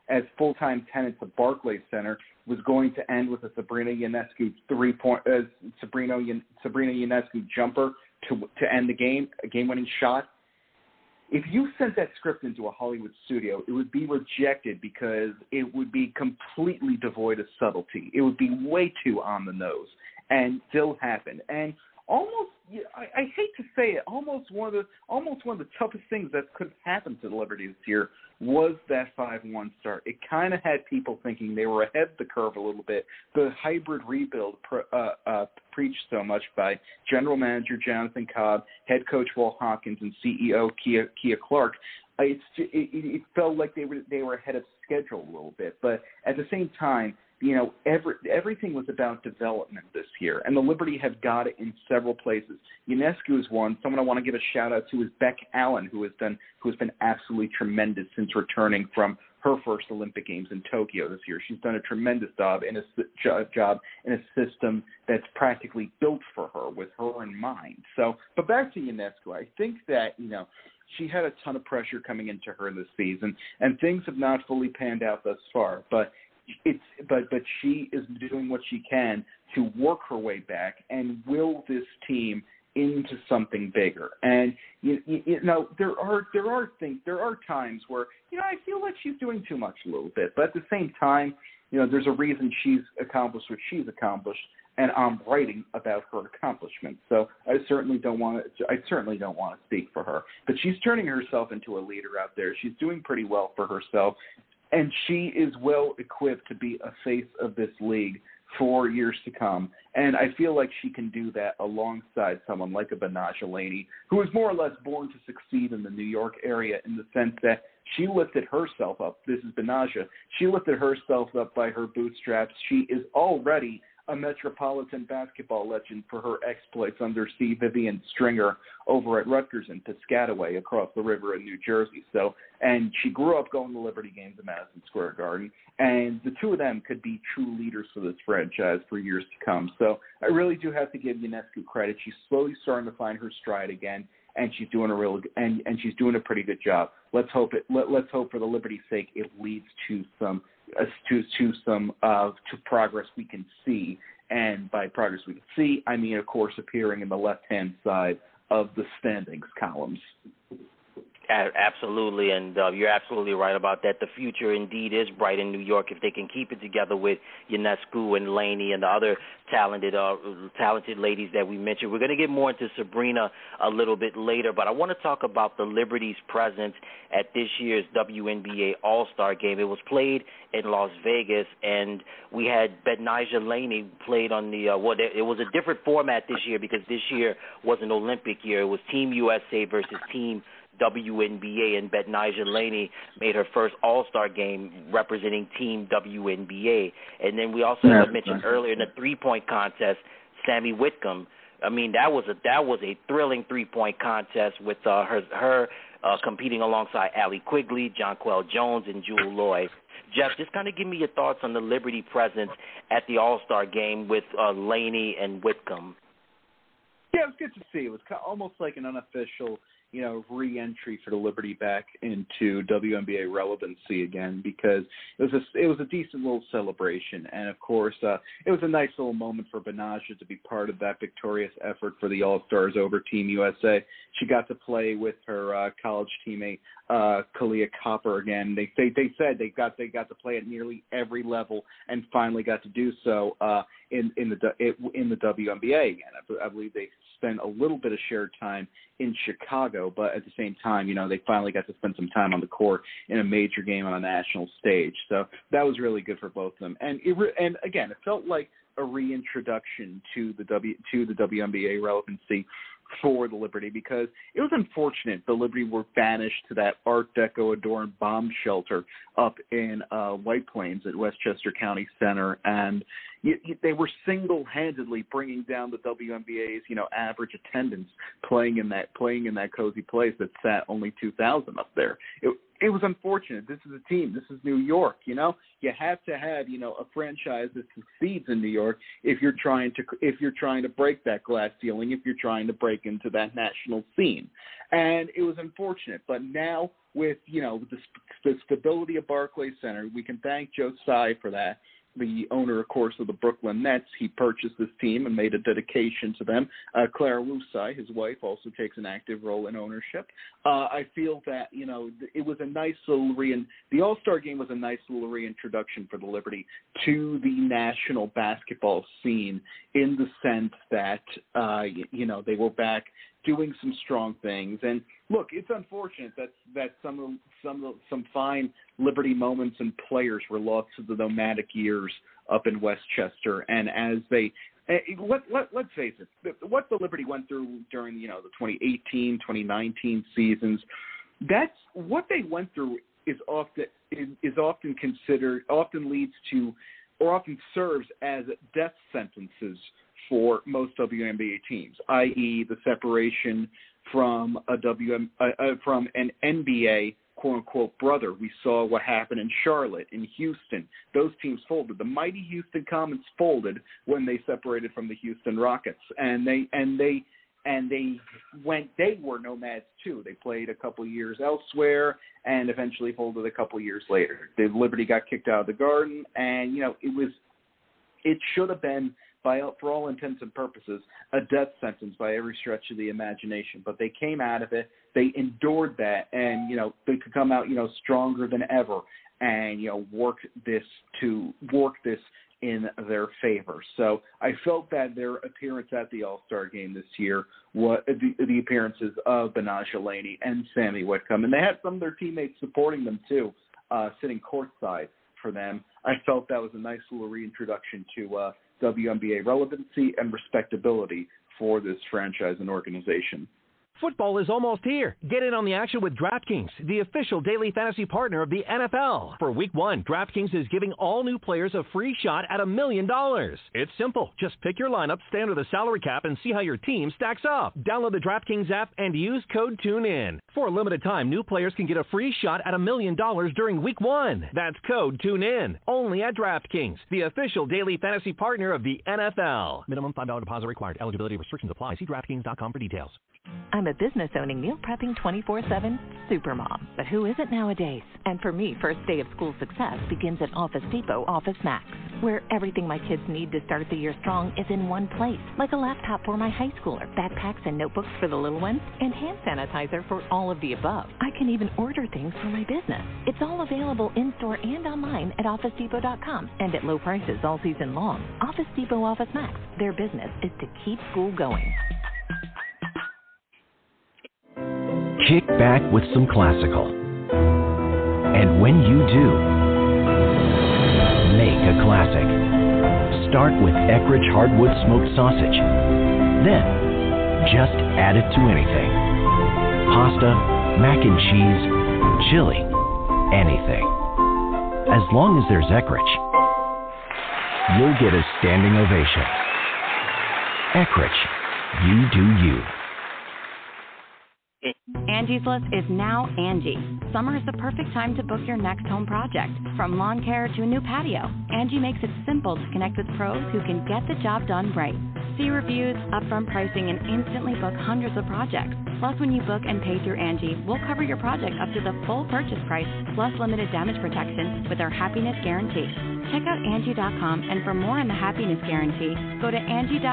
as full-time tenants of Barclays Center was going to end with a Sabrina Ionescu Sabrina Ionescu jumper to end the game, a game-winning shot. If you sent that script into a Hollywood studio, it would be rejected because it would be completely devoid of subtlety. It would be way too on the nose, and still happened. And almost, I hate to say it, almost one of the toughest things that could happen to the Liberty this year was that 5-1 start. It kind of had people thinking they were ahead of the curve a little bit. The hybrid rebuild preached so much by General Manager Jonathan Cobb, Head Coach Walt Hawkins, and CEO Kia Clark. It felt like they were ahead of schedule a little bit. But at the same time, everything was about development this year, and the Liberty have got it in several places. Ionescu is one. Someone I want to give a shout-out to is Beck Allen, who has been absolutely tremendous since returning from her first Olympic Games in Tokyo this year. She's done a tremendous job in a system that's practically built for her, with her in mind. So, but back to Ionescu, I think that, she had a ton of pressure coming into her this season, and things have not fully panned out thus far, but she is doing what she can to work her way back and will this team into something bigger. And there are times where I feel like she's doing too much a little bit, but at the same time, there's a reason she's accomplished what she's accomplished, and I'm writing about her accomplishments. So I certainly don't want to speak for her, but she's turning herself into a leader out there. She's doing pretty well for herself. And she is well equipped to be a face of this league for years to come. And I feel like she can do that alongside someone like a Betnijah Laney, who is more or less born to succeed in the New York area, in the sense that she lifted herself up. This is Betnijah. She lifted herself up by her bootstraps. She is already a Metropolitan basketball legend for her exploits under C. Vivian Stringer over at Rutgers and Piscataway across the river in New Jersey. So, and she grew up going to Liberty games at Madison Square Garden, and the two of them could be true leaders for this franchise for years to come. So I really do have to give Ionescu credit. She's slowly starting to find her stride again, and she's doing she's doing a pretty good job. Let's hope for the Liberty's sake it leads to some progress we can see. And by progress we can see, I mean, of course, appearing in the left-hand side of the standings columns. Absolutely, and you're absolutely right about that. The future indeed is bright in New York if they can keep it together with Ionescu and Laney and the other talented ladies that we mentioned. We're going to get more into Sabrina a little bit later, but I want to talk about the Liberty's presence at this year's WNBA All-Star Game. It was played in Las Vegas, and we had Betnijah Laney played on the it was a different format this year because this year was an Olympic year. It was Team USA versus Team WNBA, and Betnijah Laney made her first All-Star game representing Team WNBA. And then we also, as I mentioned earlier, in the three-point contest, Sammy Whitcomb. I mean, that was a thrilling three-point contest with her competing alongside Allie Quigley, Jonquel Jones, and Jewel Loy. Jeff, just kind of give me your thoughts on the Liberty presence at the All-Star game with Laney and Whitcomb. Yeah, it was good to see. It was almost like an unofficial re-entry for the Liberty back into WNBA relevancy again, because it was a decent little celebration, and of course it was a nice little moment for Betnijah to be part of that victorious effort for the All-Stars over Team USA. She got to play with her college teammate Kalia Copper again. They said they got to play at nearly every level and finally got to do so in the WNBA again. I believe they spent a little bit of shared time in Chicago, but at the same time, they finally got to spend some time on the court in a major game on a national stage. So that was really good for both of them. And again, it felt like a reintroduction to the WNBA relevancy for the Liberty, because it was unfortunate the Liberty were banished to that Art Deco adorned bomb shelter up in White Plains at Westchester County Center, and they were single-handedly bringing down the WNBA's average attendance playing in that cozy place that sat only 2,000 up there. It was unfortunate. This is a team. This is New York. You have to have a franchise that succeeds in New York if you're trying to break that glass ceiling, if you're trying to break into that national scene. And it was unfortunate. But now with the the stability of Barclays Center. We can thank Joe Tsai for that. The owner, of course, of the Brooklyn Nets. He purchased this team and made a dedication to them. Clara Wu Tsai, his wife, also takes an active role in ownership. I feel that, it was a nice little the All-Star Game was a nice little reintroduction for the Liberty to the national basketball scene, in the sense that, they were back doing some strong things. And look, it's unfortunate that some fine Liberty moments and players were lost to the nomadic years up in Westchester. And as they let's face it, what the Liberty went through during the 2018, 2019 seasons, that's what they went through is often considered, often leads to, or often serves as death sentences for most WNBA teams, i.e. the separation from from an NBA quote-unquote brother. We saw what happened in Charlotte, in Houston. Those teams folded. The mighty Houston Comets folded when they separated from the Houston Rockets, and they were nomads too. They played a couple years elsewhere and eventually folded a couple years later. The Liberty got kicked out of the Garden, and it should have been, for all intents and purposes, a death sentence by every stretch of the imagination. But they came out of it. They endured that, and they could come out stronger than ever, and work this in their favor. So I felt that their appearance at the All-Star Game this year, the appearances of Betnijah Laney and Sammy Whitcomb, and they had some of their teammates supporting them too, sitting courtside for them. I felt that was a nice little reintroduction to WNBA relevancy and respectability for this franchise and organization. Football is almost here. Get in on the action with DraftKings, the official daily fantasy partner of the NFL. For Week 1, DraftKings is giving all new players a free shot at $1 million. It's simple. Just pick your lineup, stay under the salary cap, and see how your team stacks up. Download the DraftKings app and use code TUNEIN. For a limited time, new players can get a free shot at $1 million during Week 1. That's code TUNEIN. Only at DraftKings, the official daily fantasy partner of the NFL. Minimum $5 deposit required. Eligibility restrictions apply. See DraftKings.com for details. I'm a business-owning, meal prepping 24/7 supermom. But who isn't nowadays? And for me, first day of school success begins at Office Depot Office Max, where everything my kids need to start the year strong is in one place, like a laptop for my high schooler, backpacks and notebooks for the little ones, and hand sanitizer for all of the above. I can even order things for my business. It's all available in-store and online at OfficeDepot.com and at low prices all season long. Office Depot Office Max. Their business is to keep school going. Kick back with some classical. And when you do, make a classic. Start with Eckrich Hardwood Smoked Sausage. Then, just add it to anything. Pasta, mac and cheese, chili, anything. As long as there's Eckrich, you'll get a standing ovation. Eckrich, you do you. Angie's List is now Angie. Summer is the perfect time to book your next home project. From lawn care to a new patio, Angie makes it simple to connect with pros who can get the job done right. See reviews, upfront pricing, and instantly book hundreds of projects. Plus, when you book and pay through Angie, we'll cover your project up to the full purchase price, plus limited damage protection with our Happiness Guarantee. Check out Angie.com, and for more on the Happiness Guarantee, go to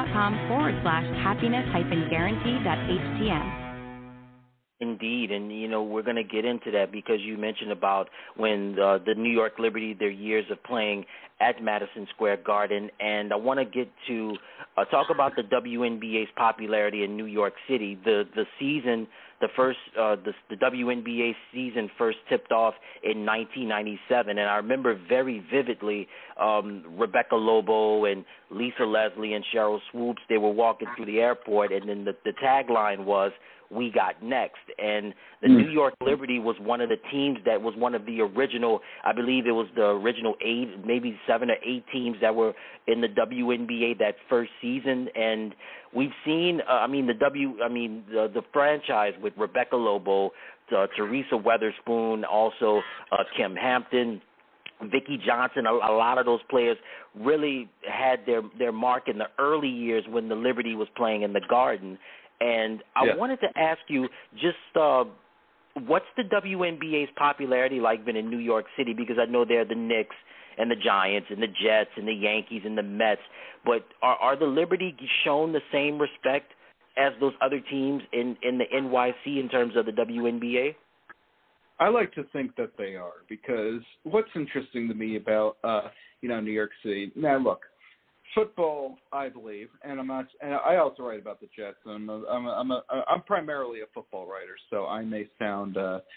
Angie.com/happiness-guarantee.htm. Indeed, and we're going to get into that because you mentioned about when the New York Liberty, their years of playing at Madison Square Garden, and I want to get to talk about the WNBA's popularity in New York City. The season, the WNBA season first tipped off in 1997, and I remember very vividly Rebecca Lobo and Lisa Leslie and Cheryl Swoops. They were walking through the airport, and then the tagline was, "We got next." And the New York Liberty was one of the teams that was one of the original, I believe it was the original 8, maybe 7 or 8 teams that were in the WNBA that first season. And we've seen, the franchise with Rebecca Lobo, Teresa Weatherspoon, also Kim Hampton, Vicki Johnson, a lot of those players really had their mark in the early years when the Liberty was playing in the Garden. And I wanted to ask you, just what's the WNBA's popularity like been in New York City? Because I know there are the Knicks and the Giants and the Jets and the Yankees and the Mets, but are the Liberty shown the same respect as those other teams in the NYC in terms of the WNBA? I like to think that they are, because what's interesting to me about New York City. Now, look, football, I believe, and I also write about the Jets. I'm primarily a football writer, so I may sound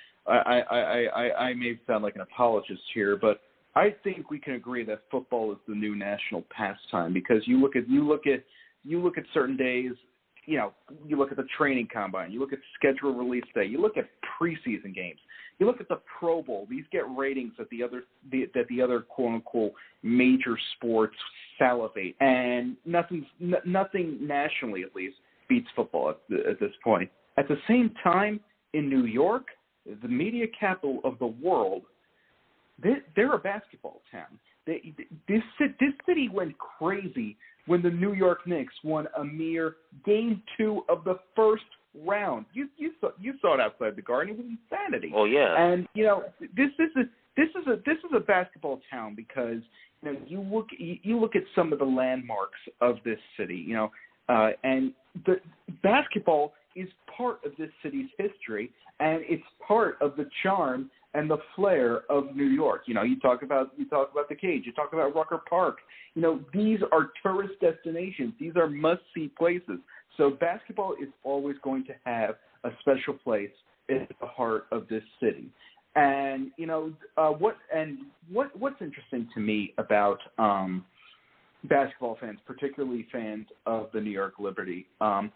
I may sound like an apologist here, but I think we can agree that football is the new national pastime, because you look at certain days. You look at the training combine, you look at schedule release day, you look at preseason games, you look at the Pro Bowl. These get ratings that the other quote unquote major sports salivate, and nothing nationally at least beats football at this point. At the same time, in New York, the media capital of the world, they're a basketball town. This city went crazy when the New York Knicks won a mere Game 2 of the first round. You saw it outside the Garden. It was insanity. Oh yeah. And this is a basketball town, because you look at some of the landmarks of this city. And the basketball is part of this city's history, and it's part of the charm and the flair of New York. You talk about the Cage, you talk about Rucker Park. These are tourist destinations. These are must-see places. So basketball is always going to have a special place at the heart of this city. And what's interesting to me about basketball fans, particularly fans of the New York Liberty, I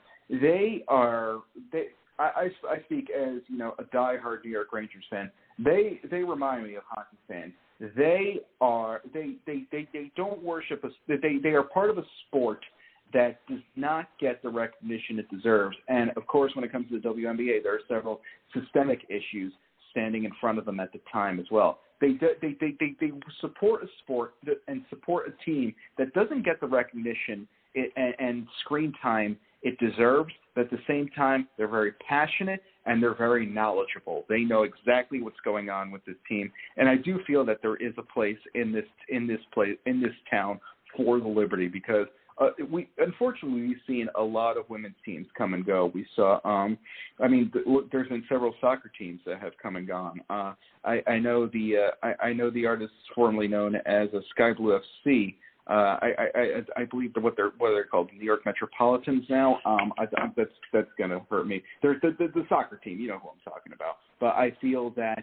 speak as a diehard New York Rangers fan. They remind me of hockey fans. They don't worship us. They are part of a sport that does not get the recognition it deserves. And of course, when it comes to the WNBA, there are several systemic issues standing in front of them at the time as well. They support a sport and support a team that doesn't get the recognition and screen time it deserves, but at the same time, they're very passionate and they're very knowledgeable. They know exactly what's going on with this team, and I do feel that there is a place in this town for the Liberty, because unfortunately we've seen a lot of women's teams come and go. We saw, there's been several soccer teams that have come and gone. I know the artists formerly known as a Sky Blue FC. I believe what they're called, New York Metropolitans now. That's going to hurt me. There's the soccer team, you know who I'm talking about. But I feel that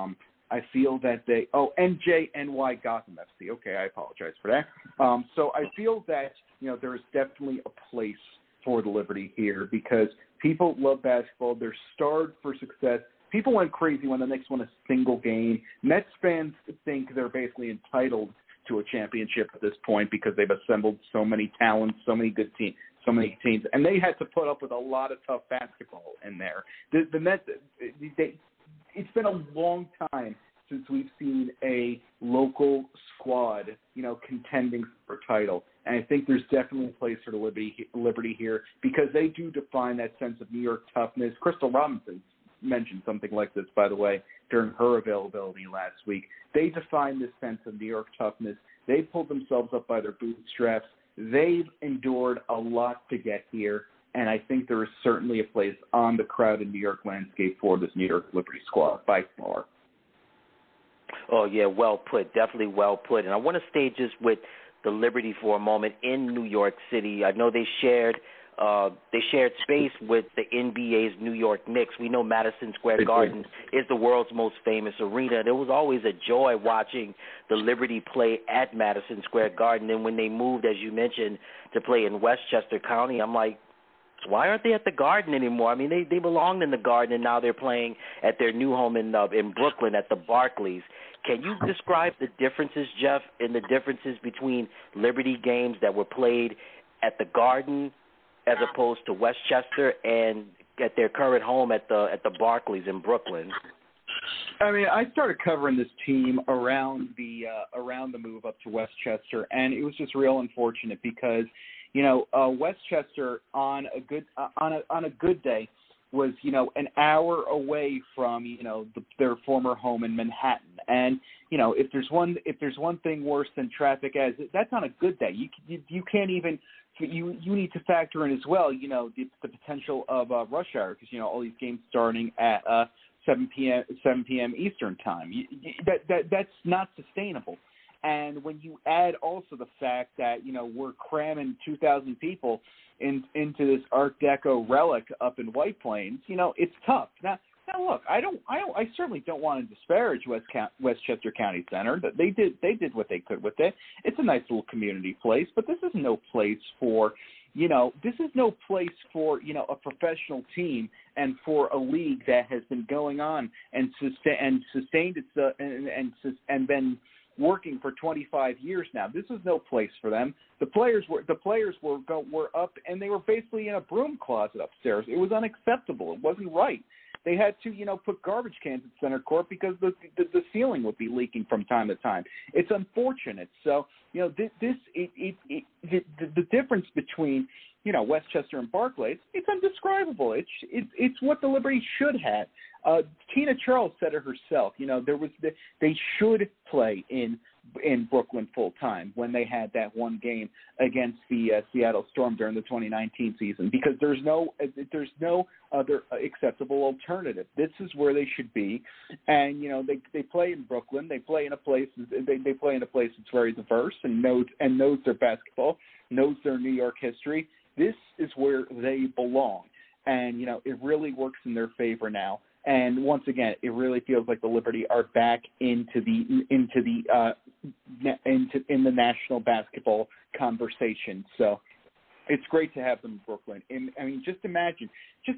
NJNY Gotham FC. Okay, I apologize for that. So I feel that there is definitely a place for the Liberty here, because people love basketball. They're starved for success. People went crazy when the Knicks won a single game. Mets fans think they're basically entitled to a championship at this point, because they've assembled so many talents, so many good teams, so many teams, and they had to put up with a lot of tough basketball in there. The Mets, it's been a long time since we've seen a local squad, contending for a title. And I think there's definitely a place for the Liberty here, because they do define that sense of New York toughness. Crystal Robinson mentioned something like this, by the way, during her availability last week. They define this sense of New York toughness. They pulled themselves up by their bootstraps. They've endured a lot to get here, and I think there is certainly a place on the crowded New York landscape for this New York Liberty squad, by far. Oh, yeah, well put, definitely well put. And I want to stay just with the Liberty for a moment in New York City. I know they shared space with the NBA's New York Knicks. We know Madison Square Garden is the world's most famous arena. There was always a joy watching the Liberty play at Madison Square Garden. And when they moved, as you mentioned, to play in Westchester County, I'm like, why aren't they at the Garden anymore? I mean, they belonged in the Garden, and now they're playing at their new home in Brooklyn at the Barclays. Can you describe the differences, Jeff, and the differences between Liberty games that were played at the Garden as opposed to Westchester and at their current home at the Barclays in Brooklyn? I mean, I started covering this team around the move up to Westchester, and it was just real unfortunate because Westchester on a good day was, an hour away from, their former home in Manhattan. And, if there's one thing worse than traffic, as that's on a good day. You can't even, you need to factor in as well, the potential of rush hour, because, all these games starting at 7 p.m. Eastern time. That's not sustainable. And when you add also the fact that, we're cramming 2,000 people into this Art Deco relic up in White Plains, it's tough. Now look, I certainly don't want to disparage Westchester County Center. They did what they could with it. It's a nice little community place, but this is no place for, a professional team and for a league that has been going on and sustained itself and been working for 25 years now. This is no place for them. The players were up, and they were basically in a broom closet upstairs. It was unacceptable. It wasn't right. They had to, put garbage cans at center court because the ceiling would be leaking from time to time. It's unfortunate. So, the difference between, Westchester and Barclays, it's undescribable. It's what the Liberty should have. Tina Charles said it herself. They should play in Brooklyn full time when they had that one game against the Seattle Storm during the 2019 season, because there's no other acceptable alternative. This is where they should be, and they play in Brooklyn. They play in a place. They play in a place that's very diverse and knows their basketball, knows their New York history. This is where they belong, and it really works in their favor now. And once again, it really feels like the Liberty are back in the national basketball conversation. So it's great to have them in Brooklyn. And, just imagine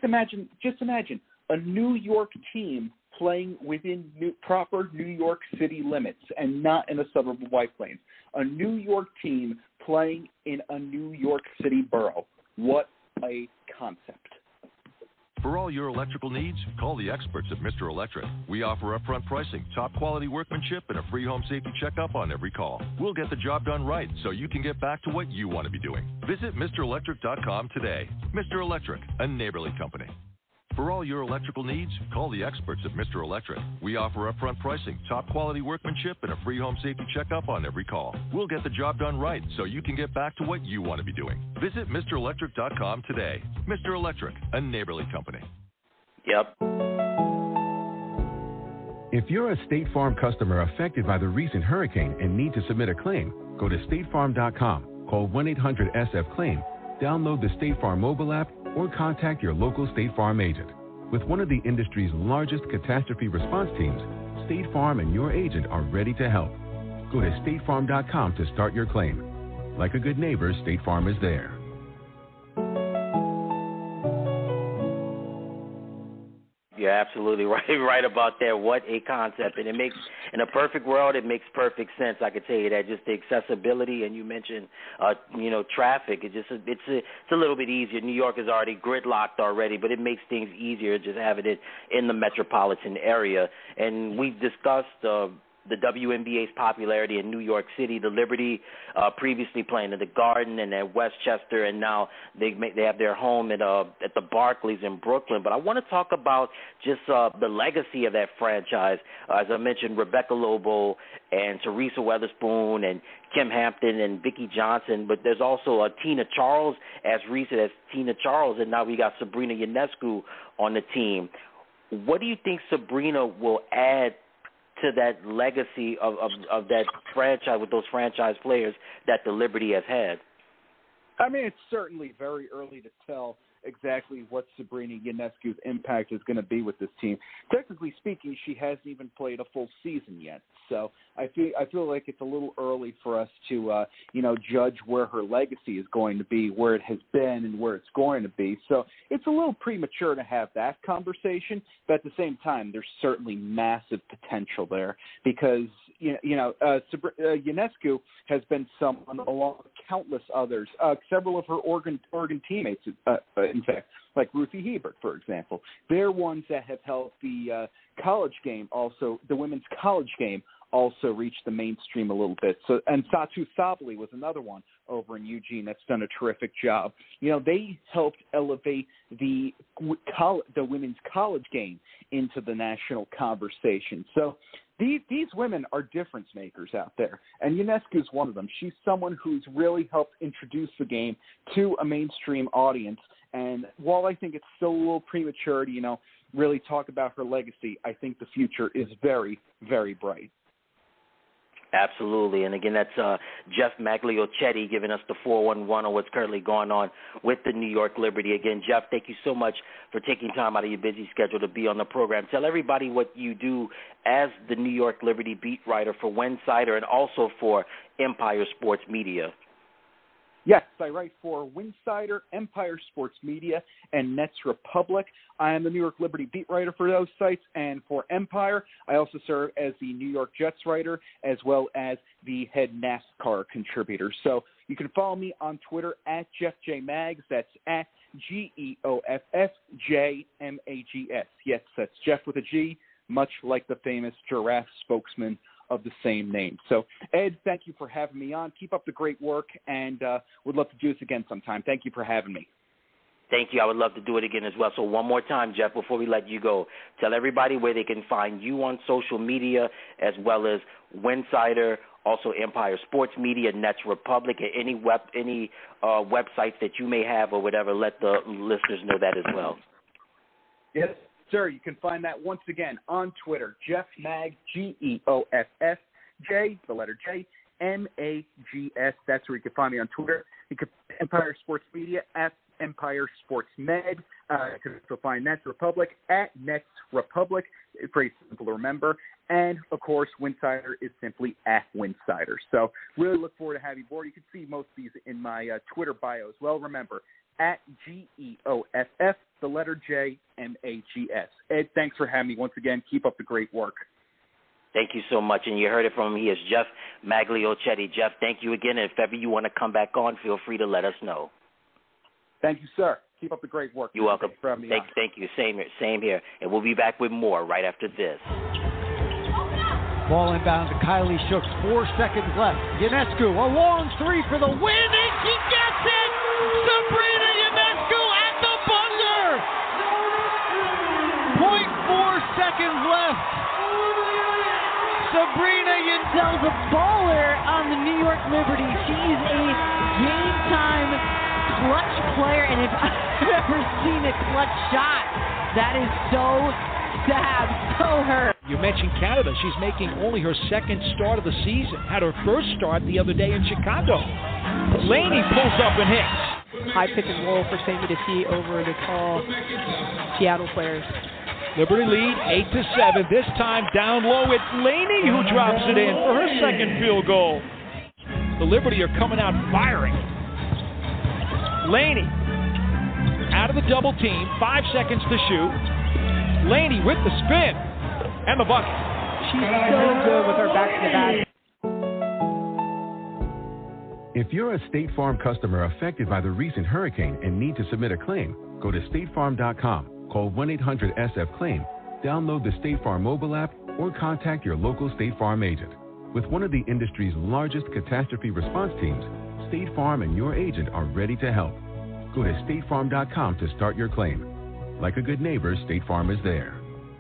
a New York team playing within proper New York City limits and not in a suburb of White Plains. A New York team playing in a New York City borough. What a concept. For all your electrical needs, call the experts at Mr. Electric. We offer upfront pricing, top quality workmanship, and a free home safety checkup on every call. We'll get the job done right so you can get back to what you want to be doing. Visit MrElectric.com today. Mr. Electric, a neighborly company. For all your electrical needs, call the experts at Mr. Electric. We offer upfront pricing, top quality workmanship, and a free home safety checkup on every call. We'll get the job done right so you can get back to what you want to be doing. Visit MrElectric.com today. Mr. Electric, a neighborly company. Yep. If you're a State Farm customer affected by the recent hurricane and need to submit a claim, go to statefarm.com, call 1-800-SF-CLAIM, download the State Farm mobile app, or contact your local State Farm agent. With one of the industry's largest catastrophe response teams, State Farm and your agent are ready to help. Go to statefarm.com to start your claim. Like a good neighbor, State Farm is there. You're absolutely right about that. What a concept. And it makes, in a perfect world, it makes perfect sense. I could tell you that just the accessibility, and you mentioned, traffic. It's a little bit easier. New York is already gridlocked already, but it makes things easier just having it in the metropolitan area. And we've discussed the WNBA's popularity in New York City. The Liberty previously playing at the Garden and at Westchester, and now they have their home at the Barclays in Brooklyn. But I want to talk about just the legacy of that franchise. As I mentioned, Rebecca Lobo and Teresa Weatherspoon and Kim Hampton and Vicki Johnson, but there's also Tina Charles, as recent as Tina Charles, and now we got Sabrina Ionescu on the team. What do you think Sabrina will add to that legacy of that franchise with those franchise players that the Liberty has had? It's certainly very early to tell exactly what Sabrina Ionescu's impact is going to be with this team. Technically speaking, she hasn't even played a full season yet, so I feel like it's a little early for us to judge where her legacy is going to be, where it has been, and where it's going to be. So it's a little premature to have that conversation, but at the same time, there's certainly massive potential there because Ionescu has been someone along with countless others, several of her Oregon teammates, in fact, like Ruthie Hebert, for example. They're ones that have held the college game, also the women's college game, also reached the mainstream a little bit. So, and Satu Sabali was another one over in Eugene that's done a terrific job. You know, they helped elevate the women's college game into the national conversation. So these women are difference makers out there, and Ionescu is one of them. She's someone who's really helped introduce the game to a mainstream audience. And while I think it's still a little premature to, you know, really talk about her legacy, I think the future is very, very bright. Absolutely. And again, that's Jeff Magliochetti giving us the 411 on what's currently going on with the New York Liberty. Again, Jeff, thank you so much for taking time out of your busy schedule to be on the program. Tell everybody what you do as the New York Liberty beat writer for Winsider and also for Empire Sports Media. Yes, I write for Winsider, Empire Sports Media, and Nets Republic. I am the New York Liberty beat writer for those sites, and for Empire, I also serve as the New York Jets writer as well as the head NASCAR contributor. So you can follow me on Twitter at Jeff J. Maggs. That's at GEOFFJMAGS. Yes, that's Jeff with a G, much like the famous giraffe spokesman of the same name. So, Ed, thank you for having me on. Keep up the great work, and would love to do this again sometime. Thank you for having me. Thank you. I would love to do it again as well. So one more time, Jeff, before we let you go, tell everybody where they can find you on social media as well as Winsider, also Empire Sports Media, Nets Republic, and any websites that you may have or whatever. Let the listeners know that as well. Yes, sir. You can find that once again on Twitter, Jeff Maggs, GEOFFJ, the letter J, MAGS. That's where you can find me on Twitter. You can Empire Sports Media at Empire Sports Med. You can also find Nets Republic at Nets Republic. It's very simple to remember. And, of course, Winsider is simply at Winsider. So really look forward to having you aboard. You can see most of these in my Twitter bio as well. Remember, at GEOFF, the letter J, MAGS. Ed, thanks for having me once again. Keep up the great work. Thank you so much. And you heard it from him. He is Jeff Magliochetti. Jeff, thank you again. And if ever you want to come back on, feel free to let us know. Thank you, sir. Keep up the great work. You're welcome. Thank you. Same here. And we'll be back with more right after this. Ball inbound to Kylie Shooks. 4 seconds left. Ionescu, a long three for the win, and she gets it! Sabrina Ionescu at the buzzer! 0.4 seconds left. Sabrina Ionescu's a baller on the New York Liberty. She's a game-time clutch player, and if I've ever seen a clutch shot, that is so sad, so hurt. You mentioned Canada. She's making only her second start of the season. Had her first start the other day in Chicago. Laney pulls up and hits. High pick and roll for St. Medifee over the tall Seattle players. Liberty lead 8-7. This time down low, it's Laney who drops it in for her second field goal. The Liberty are coming out firing. Laney out of the double team, 5 seconds to shoot. Laney with the spin and the bucket. She's so good with her back-to-back. If you're a State Farm customer affected by the recent hurricane and need to submit a claim, go to statefarm.com, call 1-800-SF-CLAIM, download the State Farm mobile app, or contact your local State Farm agent. With one of the industry's largest catastrophe response teams, State Farm and your agent are ready to help. Go to statefarm.com to start your claim. Like a good neighbor, State Farm is there.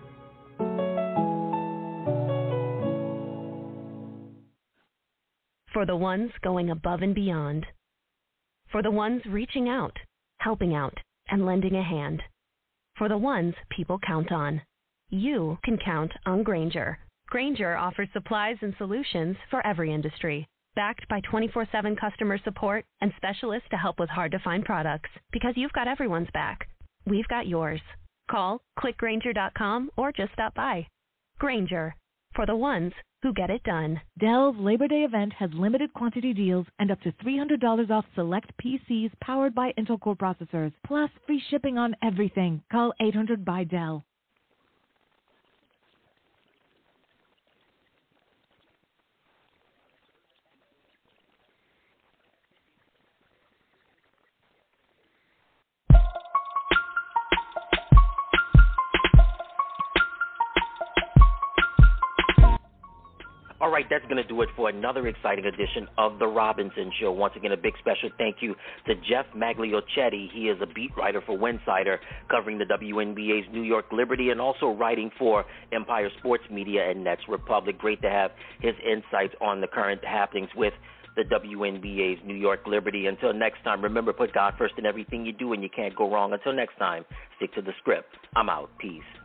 For the ones going above and beyond. For the ones reaching out, helping out, and lending a hand. For the ones people count on. You can count on Grainger. Grainger offers supplies and solutions for every industry. Backed by 24/7 customer support and specialists to help with hard-to-find products. Because you've got everyone's back. We've got yours. Call, click Grainger.com, or just stop by. Grainger, for the ones who get it done. Dell's Labor Day event has limited quantity deals and up to $300 off select PCs powered by Intel Core processors, plus free shipping on everything. Call 800-BY-DELL. All right, that's going to do it for another exciting edition of The Robinson Show. Once again, a big special thank you to Jeff Magliochetti. He is a beat writer for Winsider, covering the WNBA's New York Liberty and also writing for Empire Sports Media and Nets Republic. Great to have his insights on the current happenings with the WNBA's New York Liberty. Until next time, remember, put God first in everything you do, and you can't go wrong. Until next time, stick to the script. I'm out. Peace.